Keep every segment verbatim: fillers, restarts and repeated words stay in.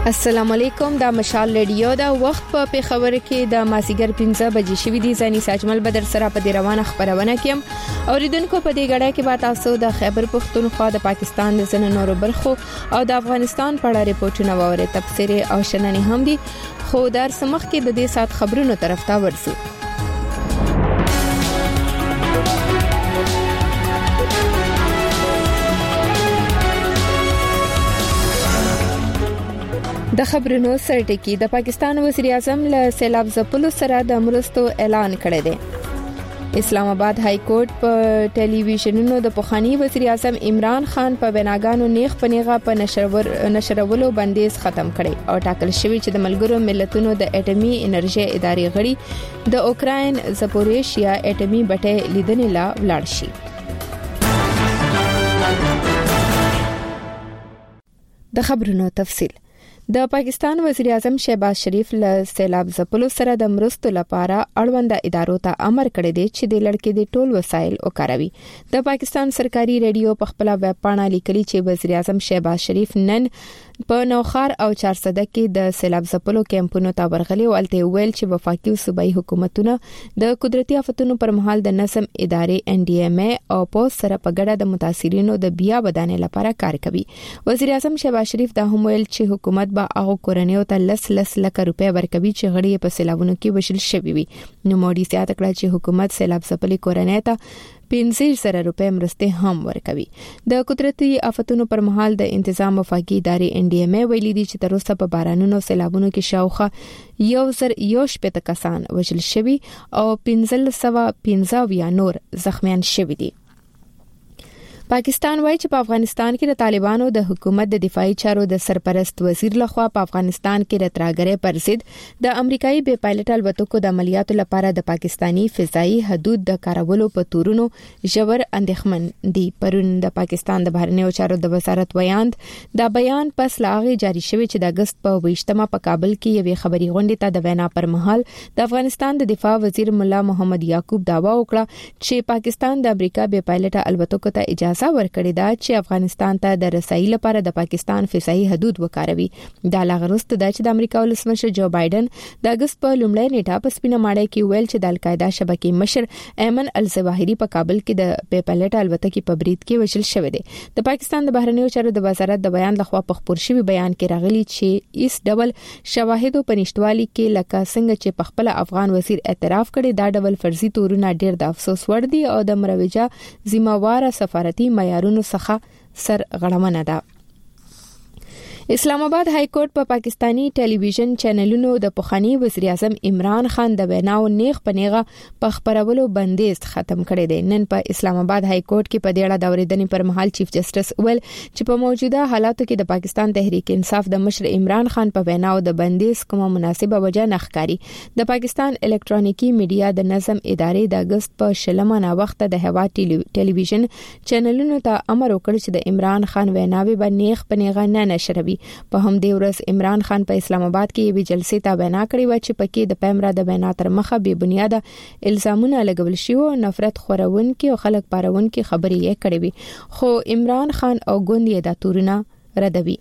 السلام علیکم، دا مشال ریډیو دا وخت په پیښور کې د مازیګر پنځه بجې شوې دي. ځاني ساجمل بدر سره په دې روانه خبرونه کیم. اوریدونکو په دې غړای کې به تاسو د خیبر پختونخوا د پاکستان د ځینو نورو برخو او د افغانستان په اړه ریپورتونه ووري، تفسیر او شننې هم دي. خو در سمخ کې د دې سات خبرونو طرف ته ورسو. د خبرونو سرټکی د پاکستان وزیر اعظم له سیلاب ځپلو سره د مرستو اعلان کړی دی. اسلام آباد های کورټ په ټلویزیونونو د پخوانی وزیر اعظم عمران خان په بناګانو نیغ پنیغه په نشرور نشرولو بندیز ختم کړي او ټاکل شوی چې د ملګرو ملتونو د اټومي انرژي ادارې غړي د اوکراین زپوریشیا اټومي بټۍ لیدنې لا ولاړ شي. د خبرونو تفصیل. د پاکستان وزیر اعظم شهباز شریف له سیلاب ځپلو سره د مرستو لپاره اړوند ادارو ته امر کړی دی چې د لړکې د ټول وسایل وکاروي. د پاکستان سرکاري ریډیو په خپل ویب پاڼه لیکلي چې وزیر اعظم شهباز شریف نن په نوخار او چارسده کې د سیلاب ځپلو کیمپونو ته ورغلي او الته ویل چې وفاقي صوبایي حکومتونه د قدرتي آفتونو پر مهال د نظم ادارې ان ډي ام اي او پوس سره په ګډه د متاثرینو د بیا بدانې لپاره کار کوي. وزیر اعظم شهباز شریف دا هم ویل چې حکومت به هغه کورنیو ته لس لس لک روپیا ورکوي چې غړي په سیلابونو کې وشل شوی وي. نو مودي زیاته کړه چې حکومت سیلاب ځپلې کورنۍ ته پنځه زره روپیا مرسته هم ورکوي. د قدرتي آفتونو پر مهال د انتظام وفاقي ادارې ان ډي ام اي ویلي دي چې تر اوسه په بارانونو سیلابونو کې شاوخه یو زر یو شپږ کسان وژل شوي او پنځه سوه پنځه یا نور زخمیان شوي دي. پاکستان وایي چې په افغانستان کې د طالبانو د حکومت د دفاعي چارو د سرپرست وزیر لخوا په افغانستان کې د ترهګرۍ پر ضد د امریکایي بې پایلټ الوتکو د عملیاتو لپاره د پاکستانی فضایي حدود د کارولو په تورونو ژور اندېښمن دي. پرون د پاکستان د بهرنیو چارو د وزارت ویاند دا بیان پس لاغي جاری شوی چې د اگست په ویشتمه په کابل کې یوې خبري غونډې ته د وینا پر مهال د افغانستان د دفاع وزیر مولا محمد یعقوب داوا وکړه چې پاکستان د امریکا بې پایلټ الوتکو ته اجازه ورکړی دا چې افغانستان ته د رسایي لپاره د پاکستان فضایي حدود وکاروي. دا لغرست دا چې د امریکا ولسمشر جو بایدن د اگست په لومړۍ نیټه په سپینه ماړه کې ویل چې د القاعده شبکې مشر ایمن الظواهری په کابل کې د بې پایلټ الوتکې په برید کې وژل شوی دی. د پاکستان د بهرنیو چارو د وزارت د بیان لخوا په خبر شوی بیان کې راغلی چې ایس ډبل شواهدو په نشټوالي کې لکه څنګه چې په خپل افغان وزیر اعتراف کړي دا ډول فرضي تورونه ډیر د افسوس وړ دي او د مروجه ذمہوار سفارتي معیارونو څخه سر غړمنه ده. اسلام آباد های کورټ په پا پاکستانی ټلویزیون چینلونو د پخوانی وزیر اعظم عمران خان د ویناو نیغ پنیغه په خبرولو بندیز ختم کړی دی. نن په اسلام آباد های کورټ کې په دې اړه د اوریدنې پر مهال چیف جسټس ویل چې په موجوده حالاتو کې د پاکستان تحریک انصاف د مشر عمران خان په ویناو د بندیز کومه مناسبه وجه نه ښکاري. د پاکستان الکترونیکی میډیا د نظم ادارې د اگست په شلمه نا وخت د هوا ټلویزیون چینلونو ته امر وکړ چې د عمران خان ویناوي به نیغ پنیغه نه نشروي. په هم دې ورځ عمران خان په اسلام آباد کې یوې جلسې ته وینا کړې و چې پکې د پیمرا د وینا تر مخه بې بنیاده الزامونه لګول شوي او نفرت خورونکي او خلک پارونکي خبرې یې کړې وي، خو عمران خان او ګوند یې دا تورونه ردوي.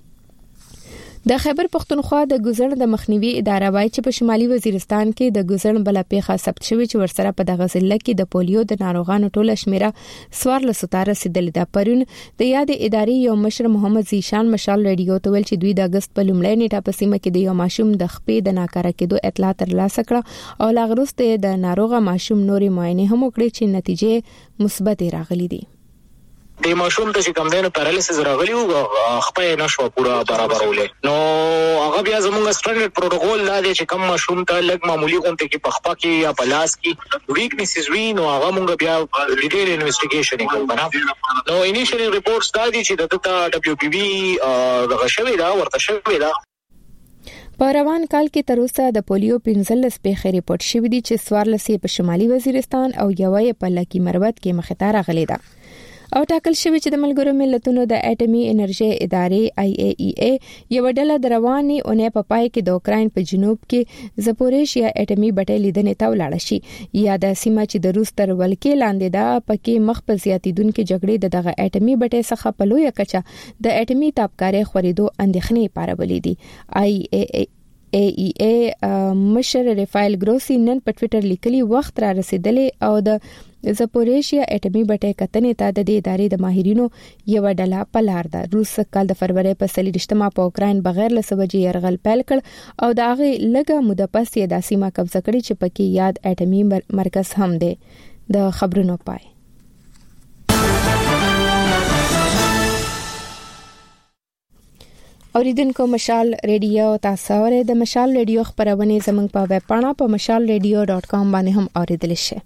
د خیبر پختونخوا د ګوزړ د مخنیوي اداره وایي چې په شمالي وزیرستان کې د ګوزړ بل پیښه ثبت شوې چې ورسره په دغه ضلع کې د پولیو د ناروغانو ټوله شمیره سوار لسوتاره رسیدلې ده. پرون د یاد ادارې یو مشر محمد زیشان مشال ریډیو ته ویل چې دوی د اگست په لومړۍ نیټه په سیمه کې د یو ماشوم د خپې د ناکاره کېدو اطلاع ترلاسه کړه او لا وروسته د ناروغه ماشوم نوري معاینه هم وکړي چې نتیجې مثبت راغلي دي. د ماشوم ته چې کوم دینو پیرالایسس راغلی او خپې نشو پورا برابرولې نو هغه بیا زموږ سټانډرډ پروتوکول دا دی چې کوم ماشوم ته لږ معمولی غونډه کې په خپه کې یا په لاس کې ویکنیسز وي نو هغه موږ بیا ډیټیل انویسټیګیشن کوو. نو انیشیل ریپورټس دا دي چې د دبليو پی بي دغه شوی دا ورته شوی دا. په روان کال کې تر اوسه د پولیو پنځلس پیښې ریپورت شوې دي چې څوارلس په شمالي وزیرستان او یوه په لکی مروت کې مخې ته راغلي ده. او ټاکل شوی چې د ملګرو ملتونو د اټومي انرژي ادارې آی ای ای ای یو ډله درواني اونې په پای کې د اوکراین په جنوب کې زپوریشیا اټومي بټۍ لیدنې ته ولاړ شي یا د سیمه چې د روس تر ولکې لاندې ده پکې مخ په زیاتیدونکو جګړې د دغه اټومي بټۍ څخه په لویه کچه د اټومي تابکاري خوريدو اندېښنې پارولې دي. آی ای ای ای ای ای مشر رافایل ګروسی نن په ټوئیټر لیکلي وخت را رسیدلې او د زپوریشیا اټومي بټۍ کتنې ته د دې ادارې د ماهرینو یو ډله په لار ده. روس کال د فروری په څلوېښتمه په اوکراین بغیر له سوجي يرغل پیل کړ او د هغه لږه موده پس یې د سیمه قبضه کړې چې پکې یاد اټومي مرکز هم دی. د خبرونو پای. اوریدونکو مشال ریډیو تاسو اورئ. د مشال ریډیو خبرونه زموږ په ویب پاڼه په مشال ریډیو ډاٹ کام باندې هم اوریدل شي.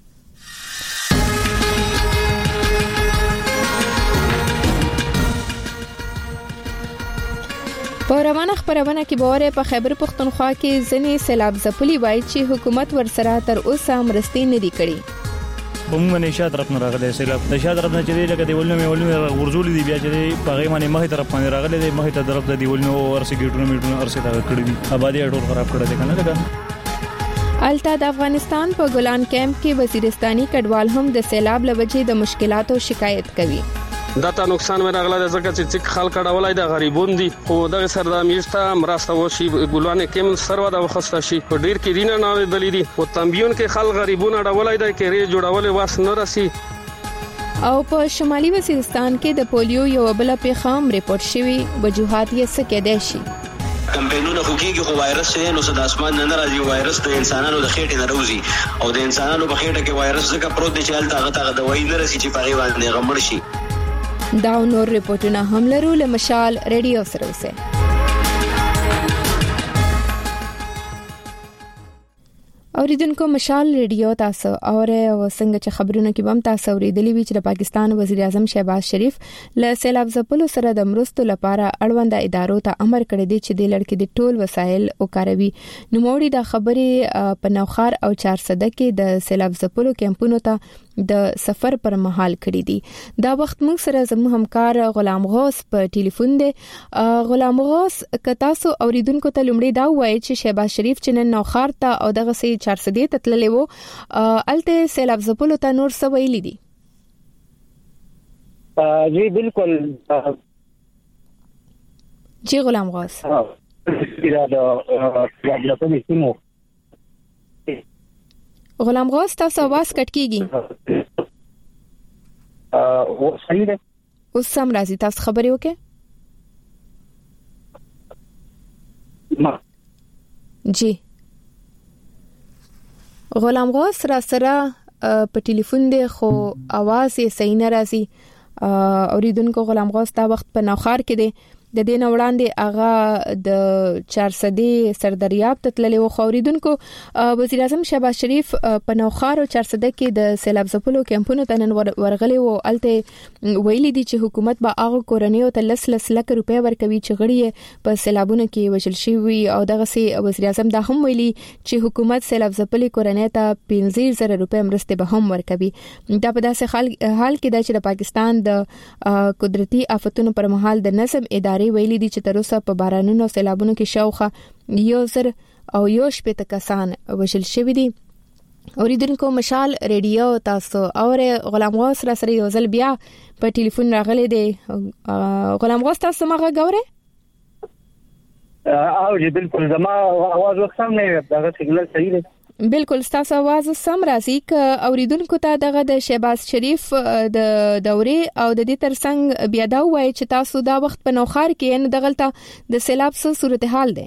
په روانه خبرونه کې باور په خیبر پختونخوا کې ځنې سیلاب ځپلي وایي چې حکومت ورسره تر اوسه مرستې نه دی کړې. بمونه نشه طرف نه راغلي سیلاب د شاده طرف نه چې لکه دی ولنه ولنه ورزول دی بیا چې په غي باندې مخه طرف باندې راغلي دی مخه طرف د دی ولنه ورسې ګټونو میټونو ارسه دا کړی دي آبادی ټول خراب کړی دی کنه لګا. الته د افغانستان په ګولان کیمپ کې وزیرستاني کډوال هم د سیلاب لوجې د مشکلاتو شکایت کوي. داته نقصان مې راغله د ځکه چې خلک کډوالای د غریبون دي خو دغه سردار میشته مرسته وشي ګلوان کیم سروا د وخسته شي په ډیر کې دینه نه دلی دي او تنبیون کې خلک غریبون اډولای د کېری جوړول واس نه راسي. او په شمالي وزیرستان کې د پولیو یو بل پیغام ریپورت شوی وجوهات یې څه کېدای شي. کمپینونه خوږي خو وایرس یې نو د اسمان نه راځي وایرس د انسانانو د خېټې نه راوځي او د انسانانو په خېټه کې وایرس څنګه پروت دی چې هلته هغه دوايي نه رسي چې په غوړ غمړ شي. دا نور ریپورتونه هم لرو له مشال ریډیو سره اوسه. اوریدونکو مشال ریډیو تاسو اوره او څنګه چې خبرونه کې بم تاسو اوریدلی وی چې د پاکستان وزیر اعظم شهباز شریف له سیلاب ځپلو سره د مرستو لپاره اړوند ادارو ته امر کړی دی چې د لړکې د ټول وسایل او کاروي. نو موړي د خبرې په نوخار او چارسده کې د سیلاب ځپلو کیمپونو ته د سفر پر مهال کړی دي. دا وخت موږ سره زموږ همکار غلام غوث په ټلیفون دی. غلام غوث که تاسو اوریدونکو ته لومړی دا وایي چې شهباز شریف چې نن نوخار ته او دغه سي چارسده ته تللی وو الته سیلاب ځپلو ته نور څه ویلي دي؟ جی بالکل جی غلام غوث غلام غوث تاسو आवाज کټ کیږي. او صحیح ده اوس سم راځي تاسو خبرې وکړئ. ما جی غلام غوث را سره په ټلیفون دی خو आवाज یې صحیح نه راځي. اوریدونکو غلام غوث دا وخت په نوخار کې دی. د دې وړاندې هغه د چارسدي سردریاب ته تللی و. خوریدونکو وزیر اعظم شهباز شریف په نوخار او چارسده کې د سیلاب ځپلو کیمپونو ته نن ورغلی و. الته ویلي دي چې حکومت به هغه کورنیو ته لس لس لک روپیا ورکوي چې غړي په سیلابونو کې وژل شوي او دغه سي وزیر اعظم دا هم ویلي چې حکومت سیلاب ځپلي کورنۍ ته پنځه زره روپیا مرسته به هم ورکوي. دا په داسې حال کې ده چې د پاکستان د قدرتي آفتونو پر مهال د نظم ادارې ویلي دي چې تر اوسه په بارانونو سیلابونو کې شاوخه یو زر او یو شپږ کسان وژل شوي دي. اوریدونکو مشال ریډیو تاسو اوره غلام غوث را سره یو ځل بیا په ټلیفون راغلی دی. غلام غوث تاسو ما غوړې؟ او جی بالکل زما आवाज وکم نه دا سیګنل صحیح دی. بالکل تاسو आवाज سم راځي ک اوریدونکو ته دغه د شهباز شریف د دورې او د دې ترڅنګ بیا دا وایي چې تاسو دا وخت په نوخار کې نه دغلطه د سیلاب سره صورتحال دی.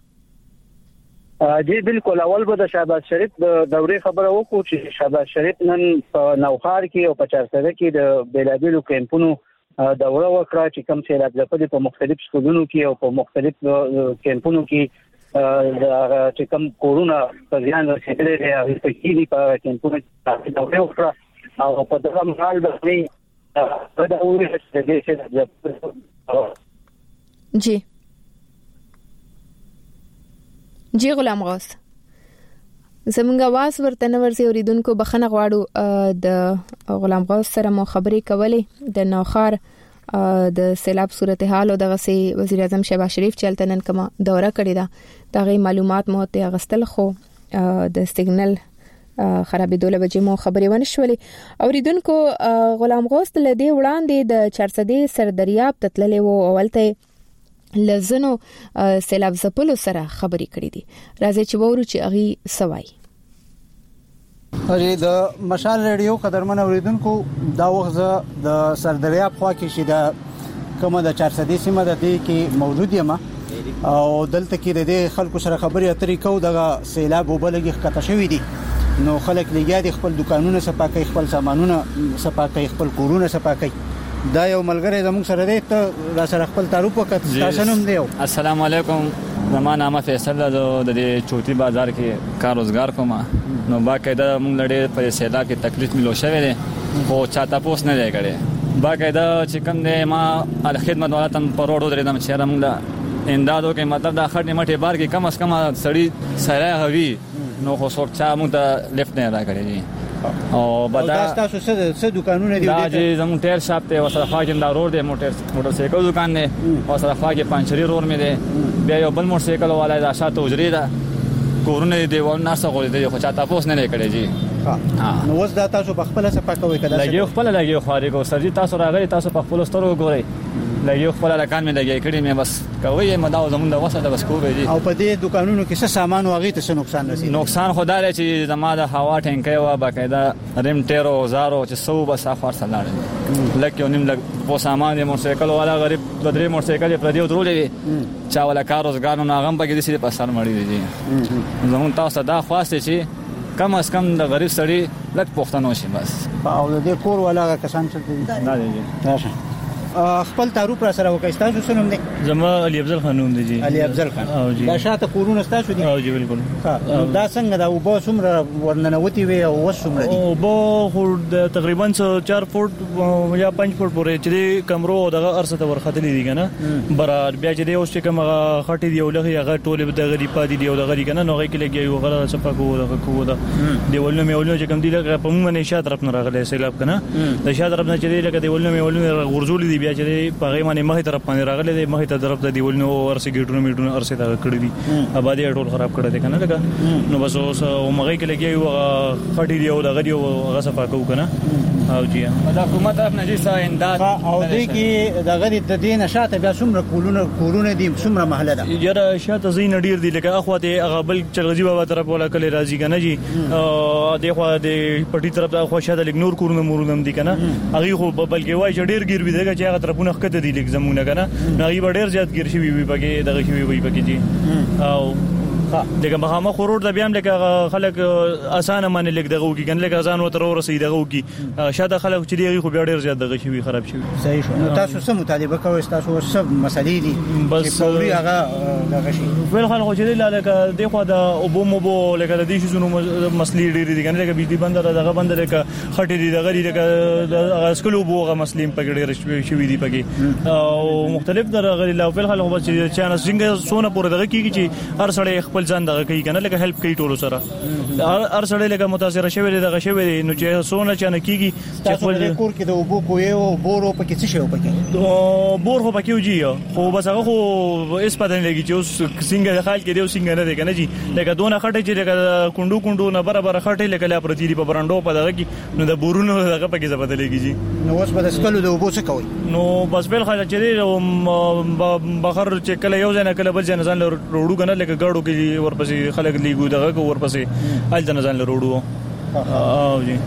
جی بالکل اول به د شهباز شریف د دورې خبره وکړو چې شهباز شریف نن په نوخار کې او په چارسده کې د بیلابیلو کیمپونو دوره وکړه چې کوم سیلاب ځپلي په مختلف سکولونو کې او په مختلف کیمپونو کې دا چې کوم کورونا په ځان رسیدلې دی هغه په کې دي په کیمپونو کې دا وکړه او په دغه مهال باندې په دا وړي چې جی جی غلام غوث زمونږ आवाज ورته نه ورسي اوریدونکو بخنه غواړو د غلام غوث سره مو خبرې کولې د نوخار د سیلاب صورتحال او دغه سي وزیر اعظم شهباز شریف چلتنن کما دوره کړی دا دغه معلومات مو ته غستل خو د سیګنل خرابې دوله بجې مو خبرې ونشولې اوریدونکو غلام غوث لدی وړاندې د چار سدې سردریاب تتللې وو اولته لزنو سیلاب زپلو سره خبرې کړې دي راځي چې وورو چې اغي سوای هرې د مشال ریډیو قدرمن اوریدونکو دا وخت د سردریاب خوا کې شي د کومه د چار سدې سیمه د دې کې موجود یم او دلته کې د خلکو سره خبرې اترې کوو د سیلاب وبلګي ښکته شوې دي نو خلک لګیا دي خپل دکانونه صفا کوي خپل سامانونه صفا کوي خپل کورونه صفا کوي دا یو ملګری زموږ سره دی ته را سره خپل تعارف وکړه تاسو نوم دی السلام علیکم زما نام فیصل د دې چوټي بازار کې کار روزګار کوم نو باقاعده موږ لړې په سیلاب کې تکلیف ملو شوې ده خو چاته پوس نه دی کړي باقاعده چې کوم دی ما ال خدمت ولاتم پروړو درې دم چې موږ اندادو کې مطلب د خټې مټې بار کې کم از کم سړی سره هوي نو خو څوک چا موږ ته لیفت نه را کړی دي او بدا تاسو څه څه دکانونه دي دا چې زموږ ټیر شاپ ته وسره خواجم دا روډ دی موټر موټر سایکل دکان دی وسره خواجه پنچری روډ مې دی بیا یو بل موټر سایکل والا دا شاته وجري دا کورونه دی ول نارسه غوړي دی خو چاته پوس نه کړی جی ها نو وځ دا تاسو په خپل څه پکوي کده لګي خپل لګي خاري کو سرجي تاسو راغلي تاسو په خپل سترو ګورئ لګي خپل لکان مې لګي کړی مې بس کوي مې دا زمونږ د وسه د بس کوی دي او په دې دکانونو کې څه سامان واغې ته څه نقصان رسي نقصان خدای چې زما د هوا ټینکي وا باقاعده ریم ټیرو زارو چې سو بس اخر سلاړ لکه نیم لګ په سامان د موټر سایکل والا غریب د درې موټر سایکل پر دې درولې چا ولا کار روزګار نه غم پکې دي سي په سر مړی دي زمونږ تاسو دا خواسته چې کم از کم د غریب سړی لک پښتنو شي بس او د دې کور ولا کسان څه دا دي راشه خپل تعارف را سره وکړئ تاسو څه نوم دی زما علي افضل خان نوم دی جی علي افضل خان دا شاته کورونه تاسو دي او جی بالکل دا څنګه دا وبو څومره ورننوتی وي او وسومره دي او بو خو تقریبا چار فوټ یا پنځه فوټ پورې چې کمرو دغه ارسه ته ورختلې دي کنه برار بیا چې اوس چې کوم خټې دی ولغه هغه ټوله د غریب پاتې دی او د غریب کنه نو هغه کې لګي یو غره صفه کوو دغه کوو دا دی ولنه مې ولنه چې کوم دی لکه په موږ نه شاته طرف نه راغلی سیلاب کنه د شاته طرف نه چې لکه دی ولنه مې ولنه ورزول دي بیا چې په غي باندې مخې طرف باندې راغلي دي مخې ته طرف ته دیولنو ورسې ګټونو میټونو ارسه تا کړی دي آبادی ټول خراب کړی دي کنه لکه نو بس اوس مغې کې لګي یو خټي دی او دغه دی او هغه صفه کو کنه او جی دا حکومت طرف نه جسا امداد او دې کې دغه د دې نشاته بیا څومره کولونه کورونه دي څومره محله ده یاره شاته زین ډیر دي لکه اخواته هغه بل چلغجی بابا طرف ولا کله راځي کنه جی دغه د پټي طرف د خو شاته اګنور کورونه مرودم دي کنه هغه خو بلکې وای ډیر ګیر وي دغه چې هغه طرفونه خکته دي لیک زمونه کنه نو ډیر زیات ګیر شي وي پکې دغه شي وي پکې جی او دغه مخامخ ورور د بیان لکه خلک اسانه باندې لیک دغه وکي کنه لکه ځان وتر ورسې دغه وکي شاده خلک چې دی خو بیا ډیر زیات دغه شي خراب شي صحیح شو نو تاسو څه مطالبه کوئ تاسو څه مسلې دي بس فوري هغه دغه شي ول خلک چې لکه دغه د اوبو موبو لکه د دې شنو مسلې ډیر دي کنه لکه بجلی بند دغه بند لکه خټې دي دغه دغه اسکلو بوغه مسلې پکې ډیر شوي دي پکې او مختلف درغه لا ول خلک بس چې چانه څنګه سونه پور دغه کیږي چې هر سړی خپل ځان دغه کوي کنه لکه هیلپ کوي ټولو سره هر سړی لکه متاثر شوی دغه شوی نو چې سونه چانه کیږي چې خپل کور کې د وبو کوی او بورو پکې څه شو پکې بور خو پکې وږي خو بس هغه خو اس پدې لګي چې اوس څنګه د خال کې دی څنګه نه دی کنه جی لکه دونه خټه چې لکه کندو کندو نه برابر خټه لکه لا پرتی دی په برانډو په دغه کې نو د بورونو دغه پکې زبده لګي جی نو اوس په سکلو د وبو څه کوي نو بس بل خل چې بخر چې کله یو ځنه کله بل ځنه ځان وروړو کنه لکه ګاډو کې ورپسې خلک لیګو دغه ورپسې ال ځنه ځان وروړو او جی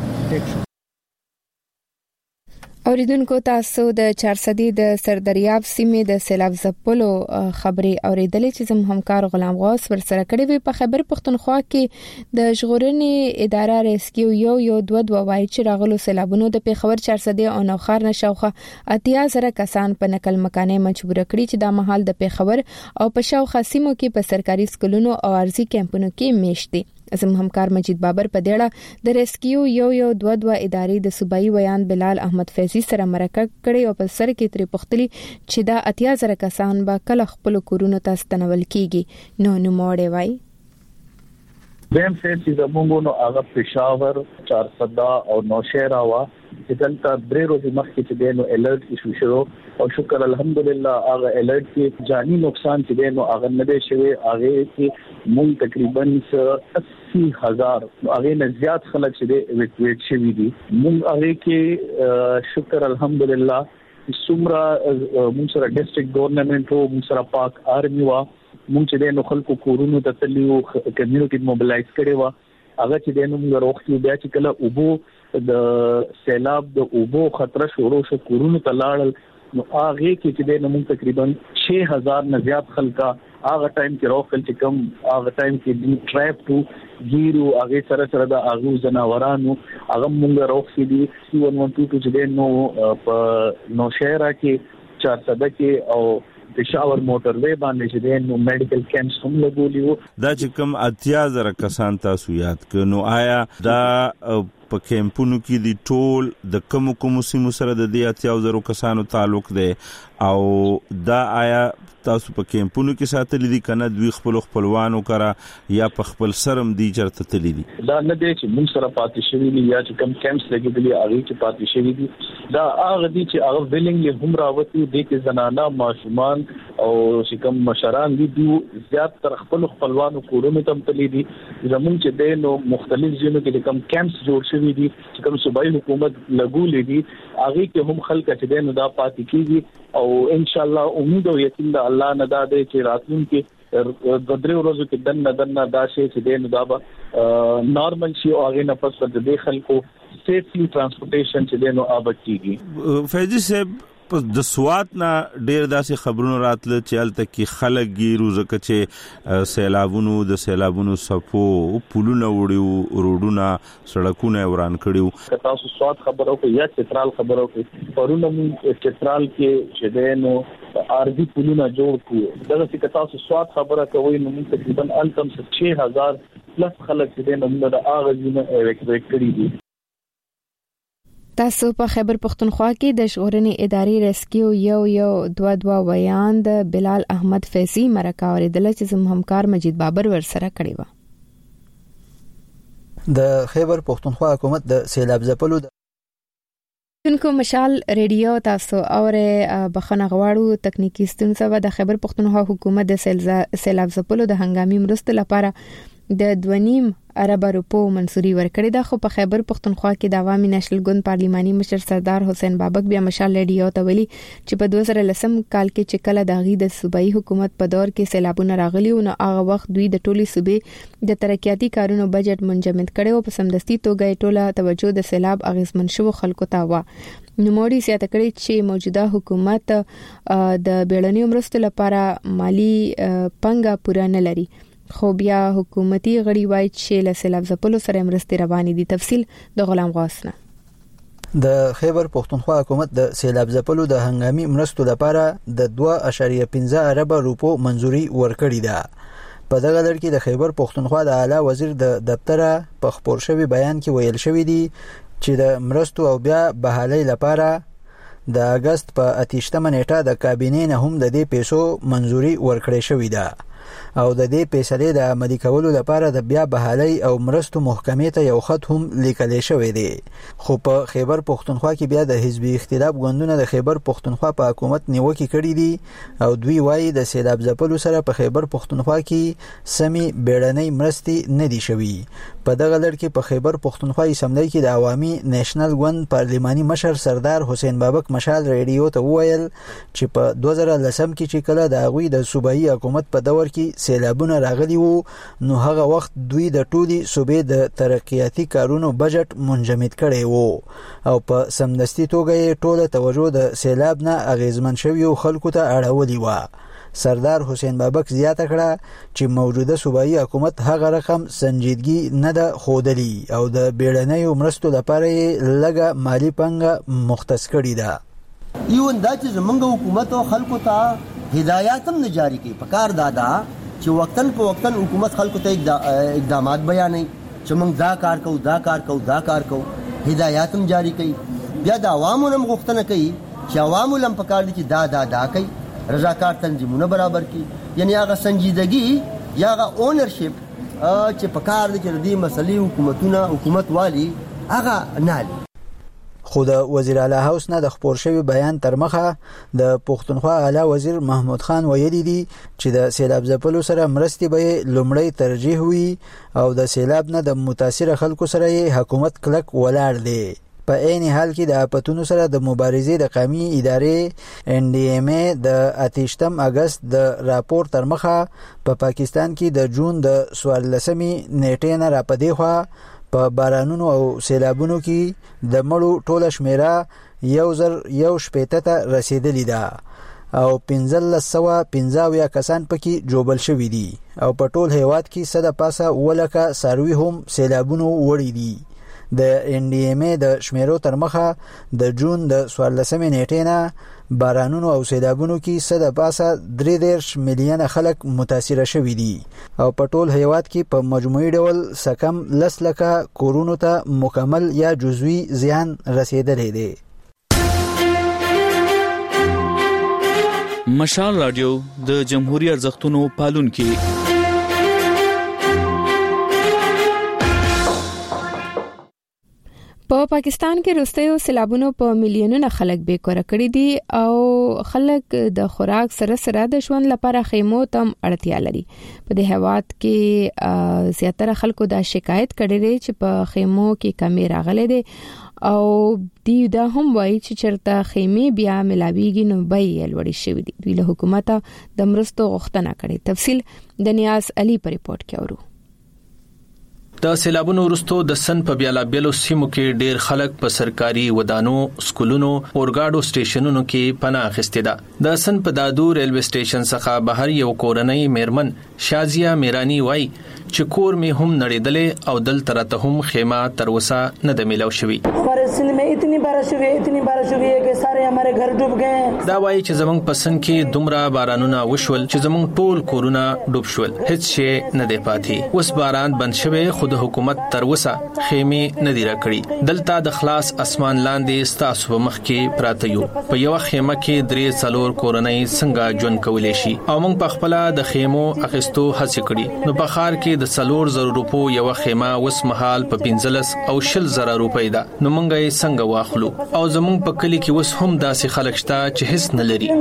اوریدونکو تاسو د چار سدې د سردریاب سیمې د سیلاب زپلو خبري اوریدلې چې زم همکار غلام غوث ورسره کړی وي په خبر پښتونخوا کې د ژغورنې اداره ریسکیو یو یو دوه دوه وای چې راغلو سیلابونو د پیښور چار سدې او نوخار نشوخه اتیا زره کسان په نقل مکانې مجبور کړي چې د محل د پیښور او په شاوخه سیمو کې په سرکاري سکولونو او ارزي کمپونو کې میشتي زم همکار مجید بابر په دیړه د ریسکیو یو یو دوه دوه ادارې د صوبایي ویان بلال احمد فیضی سره مرکه کړي او په سر کې تری پختلی چې دا اتیا زره کسان به کله خپل کورونو ته ستنول کیږي نو نو موړې وای دیم فیز چې زمونږ نو هغه پېښور چارسده او نوشهره وا چې دلته درې ورځې مخکې چې دی نو الرټ ایشو شو او شکر الحمدلله هغه الرټ کې جانی نقصان چې دی نو هغه نه دی شوی. هغه کې مونږ تقریبا اسی هزار هغه نه زیات خلک چې دی ایویکویټ شوي دي. مونږ هغه کې شکر الحمدلله څومره مونږ سره ډیسټریکټ ګورنمنت او مونږ سره پاک آرمي وا مونږ چې د خلکو کورونو ته تللیو کمیونټي موبلایز کړي وا. هغه چې د نو موږ روغتي بیا چې کله اوبو د سیلاب د اوبو خطر شروع شو کورونو ته لاړل نو هغه کې چې د نو موږ تقریبا شش هزار نه زیات خلکا هغه ټایم کې راوخل چې کم هغه ټایم کې د ټریپ ټو ګیرو هغه سره سره د هغه جناورانو هغه موږ راوخل دي سی ون ون ټو چې د نو په نوشهره کې چارسده کې او پېښور موټر وې باندې چې د نو میډیکل کیمپس هم لګولیو. دا چې کوم اتیا زره کسان تاسو یاد کړو آیا دا په کیمپونو کې د ټول د کوم کوم سیمو سره د دې اتیا زره کسانو تعلق دی او دا آیا تاسو په کیمپونو کې ساتل دي کنه دوی خپل خپلوانو کرا یا په خپل سرم دي چرته تللی دي؟ دا نه دی چې موږ سره پاتې شوی دي یا چې کوم کیمپس لګیدلي هغه چې پاتې شوی دي. دا هغه دي چې هغه ویلینګلی هم راوتی دي چې زنانه ماشومان او چې کوم مشران دي دوی زیات تر خپل خپلوانو کورونو ته تللی دي. زمونږ چې د نو مختلف ځینو کې کوم کیمپس جوړ شوی دي چې کوم صوبایي حکومت لګولې دي هغه کې هم خلک چې د نو دا پاتې کیږي او ان شاء الله امید او یقین د الله نه دا دی چې راتلونکي د درې ورځو کې دنه دنه دا شي چې د نو دا به نارمل شي او هغه نه پس د دې خلکو سیفلی ترانسپورټیشن چې د نو آباد کیږي. فیضی صاحب د سوات نه ډیر داسې خبرونه راتله چې الته کې خلک ګیرو زکه چې سیلابونو د سیلابونو صفو پولونه وړو روډونه سړکونه وران کړیو. تاسو سوات خبرو کې یا چترال خبرو کې پرونه چترال کې چې دینو ارضی پولونه جوړ کړو دغه چې تاسو سوات خبره کوي نو تقریبا الکم شش هزار پلس خلک چې دینو د اغازینه ایویکویټ کړی دي. تاسو په خیبر پختونخوا کې د ژغورنې ادارې ریسکیو یو یو دوا دوا ویان د بلال احمد فیضی مرکه اوریدل چې زموږ همکار مجید بابر ورسره کړی و. د خیبر پختونخوا حکومت د سیلاب ځپلو دونکو مشال ریډیو تاسو اوره بخنه غواړو تکنیکی ستونزه د خیبر پختونخوا حکومت د سیلاب ځپلو د هنګامي مرستو لپاره د دوانیم عرب روپو منصوري ورکړی دا. خو په خیبر پختونخوا کې د عوامي نېشنل ګوند پارلیماني مشر سردار حسین بابک بیا مشال ریډیو ته ویلي چې په دوه زره لسم کال کې چې کله د غي د صوبایي حکومت په دور کې سیلابونه راغلي نو هغه وخت دوی د ټولي صوبې د ترقیاتي کارونو بجټ منجمد کړي او په سمدستي توګه ټوله توجه د سیلاب اغیزمن شو خلکو ته و. نوموړي زیاته کړی چې موجوده حکومت د بیړنیو مرستو لپاره مالی پنګه پوره نه لري خو بیا حکومتي غړي وایي چې له سیلاب ځپلو سره مرستې روانې دي. تفصیل د غلام غواسنه. د خیبر پختونخوا حکومت د سیلاب ځپلو د هنګامي مرستو لپاره د دوه اشاریه پنځه ارب روپو منځوري ورکړې ده. په دغه لړ کې د خیبر پختونخوا د اعلی وزیر د دفتر په خبر شوی بیان کې ویل شوی دی چې د مرستو او بیا بحالي لپاره د اگست په اتیشتمه نیټه د کابینې نه هم د دې پیسو منځوري ورکړې شوې ده او د دې پیسې د عملي کولو لپاره د بیا بحالي او مرستو محکمې ته یو خط هم لیکل شوی دی. خو په خیبر پختونخوا کې بیا د حزبي اختلاف ګوندونه د خیبر پختونخوا په حکومت نیوکه کړې دي او دوی وایي د سیلاب ځپلو سره په خیبر پختونخوا کې سمي بیړنۍ مرستې نه دي شوي. په دغه لړ کې په خیبر پختونخوا اسمبلی کې د عوامي نېشنل ګوند پارلیماني مشر سردار حسین بابک مشال ریډیو ته وویل چې په دوه زره لسم کې چې کله د هغوی د صوبایي حکومت په دور کې سیلابونه راغلي وو نو هغه وخت دوی د ټولي صوبې د ترقیاتي کارونو بجټ منجمد کړی وو او په سمدستي توګه یې ټوله توجه د سیلاب نه اغیزمن شویو خلکو ته اړولې وه. سردار حسین بابک زیاته کړه چې موجوده صوبایي حکومت هغه رقم سنجیدګي نه ده ښودلي او د بیړنیو مرستو لپاره یې لږه مالي پانګه مختص کړې ده. ایون دا چې زمونږ حکومت او خلکو ته هدایات هم نه جاری کوي. په کار دادا چې وقتن په وقتن حکومت خلکو ته اقدامات بیانوي چې موږ دا کار کوو دا کار کوو دا کار کوو هدایات هم جاری کوي. بیا د عوامو هم غوښتنه کوي چې عوامو هم په کار دي چې دا دا دا کوي رضاکار تنظیمونه برابر کی یعنی هغه سنجیدګي یا هغه اونرشپ چې په کار دي چې دې مسلې حکومتونه حکومت والی هغه نالي. خو د وزیر اعلی هاوس نه د خبر شوی بیان تر مخه د پښتونخوا اعلی وزیر محمود خان ویلي دي چې د سیلاب ځپلو سره مرستې به لومړی ترجیح وي او د سیلاب نه د متاثر خلکو سره حکومت کلک ولاړ دی. په عین حال کې د آفتونو سره د مبارزې د قومي ادارې ان ډي ام ای د اتیشتم اگست د راپور تر مخه په پا پاکستان کې د جون د څوارلسمې نیټې نه راپدې خوا په بارانونو او سیلابونو کې د مړو ټوله شمیره یو زر یو شپېته ته رسیدلې ده او پنځلس سوه پنځه اویا کسان پکې جوبل شوي دي او په ټول هیواد کې څه د پاسه اووه لکه څاروي هم سیلابونو وړي دي. د ان ډي ام ای د شمیرو تر مخه د جون د څوارلسمې نیټې نه بارانونو او سیلابونو کې څه د پاسه درې دېرش میلیونه خلک متاثره شوي دي او په ټول هیواد کې په مجموعي ډول څه کم لس لکه کورونو ته مکمل یا جزوي زیان رسیدلی دی. مشال رادیو د جمهوریت ارزښتونو پالونکي. په پاکستان کې وروستیو سیلابونو په میلیونونو خلک بې کوره کړي دي او خلک د خوراک سره سره د ژوند لپاره خیمو تم اړتیا لري. په دې هواد کې زیاتره خلکو دا شکایت کړي دي چې په خیمو کې کمی راغلي دي او دی دا هم وایي چې چرته خیمه بیا ملاویږي نو به یې لوړې شوې دي. دوی له حکومت د مرستو غوښتنه کړې. تفصیل د نیاز علي په ریپورت کې اورو. د سیلابونو وروسته د سن په بیلابیلو سیمو کې ډیر خلک په سرکاري ودانو، سکولونو، اورګاډو سټیشنونو کې پناه اخیستې ده. د سن په دادو ریلوي سټیشن څخه بهر یو کورنۍ میرمن شازیه میرانی وای چې کور می هم نړیدلې او دل ترته هم خیمه تر وسه نه د میلاو شوی. हमारे सिंध में इतनी बारिश हुई इतनी बारिश हुई है कि सारे हमारे घर डूब गए. دا وای چې زمونږ پسند کې دومره بارانونه وشول چې زمونږ ټول کورونه ډوب شول. هیڅ شی نه دی پاتې. اوس باران بند شوی خو د حکومت تر وسه خیمه نه دی راکړي. دلته د خلاص اسمان لاندې ستاسو په مخ کې پراته یو. په یو خیمه کې درې څلور کورنۍ څنګه ژوند کولای شي او موږ په خپل د خیمو اخیستو هڅه کړې. نو په خار کې د څلور زره روپو یو خیمه وس محال په پنځلس او شل زره روپۍ ده. نو موږ یې څنګه واخلو او زموږ په کلی کې وس هم داسې خلک شته چې هیڅ نه لري.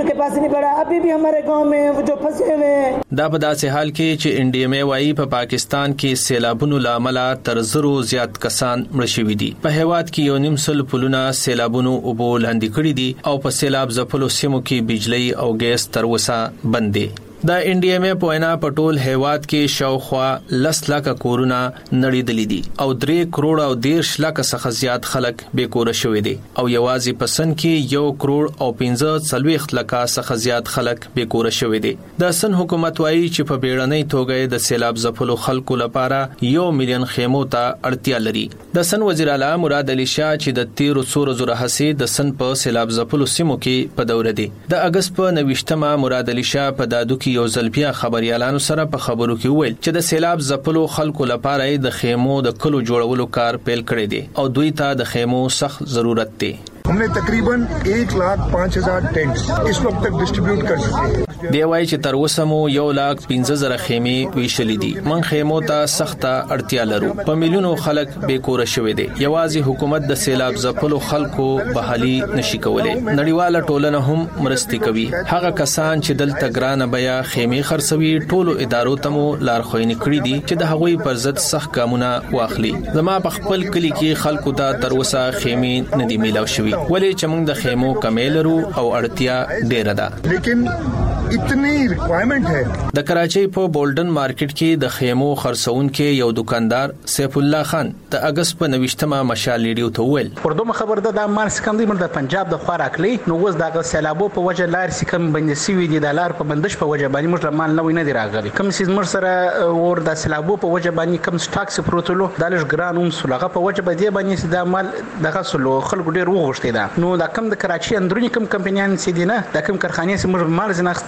دا په داسې حال کې چې ان ډي ام ای وايي په پاکستان کې سیلابونو لامل تر زرو زیات کسان مړ شوي دي. په هیواد کې یو نیم سل پلونه سیلابونو اوبو لاندې کړي دي او په سیلاب ځپلو سیمو کې بجلی او ګیس تر وسه بند دي. د ان ډي ام ای په وینا په ټول هیواد کې شاوخوا لس لکه کورونه نړیدلې دي او درې کروڑ او دیرش لکه څخه زیات خلک بې کوره شوي دي او یوازې په سن کې یو کروڑ او پنځه څلوېښت لکه څخه زیات خلک بې کوره شوي دي. د سن حکومت وايي چې په بیړنۍ توګه د سیلاب ځپلو خلکو لپاره یو میلیون خیمو ته اړتیا لري. د سن وزیر اعلی مراد علي شاه چې د تیرو څو ورځو راهیسې د سن په سیلاب ځپلو سیمو کې په دوره دي. د اگست په نویشتمه مراد علي شاه په دادو کې یو ځل بیا خبريالانو سره په خبرو کې وویل چې د سیلاب ځپلو خلکو لپاره د خیمو د کلو جوړولو کار پیل کړی دی او دوی ته د خیمو سخت ضرورت دی. हमने तकरीबन एक लाख पाँच हजार टेंट्स इस वक्त तक डिस्ट्रीब्यूट कर चुके हैं. دی وایي چې تر اوسه مو یو لاک پنځه زره خیمې ویشلې دي. من خیمو ته سخته اړتیا لرو. په میلیونو خلک بې کوره شوي دي. یوازې حکومت د سیلاب ځپلو خلکو بحالي نشي کولای. نړیواله ټولنه هم مرستې کوي. هغه کسان چې دلته ګرانه بیا خیمې خرڅوي ټولو ادارو ته مو لارښوونې کړې دي چې د هغوی پر ضد سخت ګامونه واخلي. زما په خپل کلی کې خلکو ته تر اوسه خیمې نه دي میلاو شوي. ولی چې موږ د خیمو کمی لرو او اړتیا ډیره ده. لیکن اتنی ریکوائرمنٹ ہے. د کراچۍ په بولډن مارکیټ کې د خیمو خرڅونکو یو دکاندار سیف الله خان د اگست په نوښتمه مشال لیډیو ته ویل پردوم خبر ده د مارس کم دی د پنجاب د خوا راکلی نو وز د سیلابو په وجه لار سکم بندې سوي دي د لار په بندش په وجه باندې موږ مان نه ویني راغلي کوم سیز مر سره ور د سیلابو په وجه باندې کم سټاکس پروتولو د لږ ګران هم سلغه په وجه باندې باندې د مال دغه سلو خلکو ډیر وغوښتي ده نو د کم د کراچۍ اندرونی کم کمپنیان سي دي نه د کم کارخانې سم مال زناخت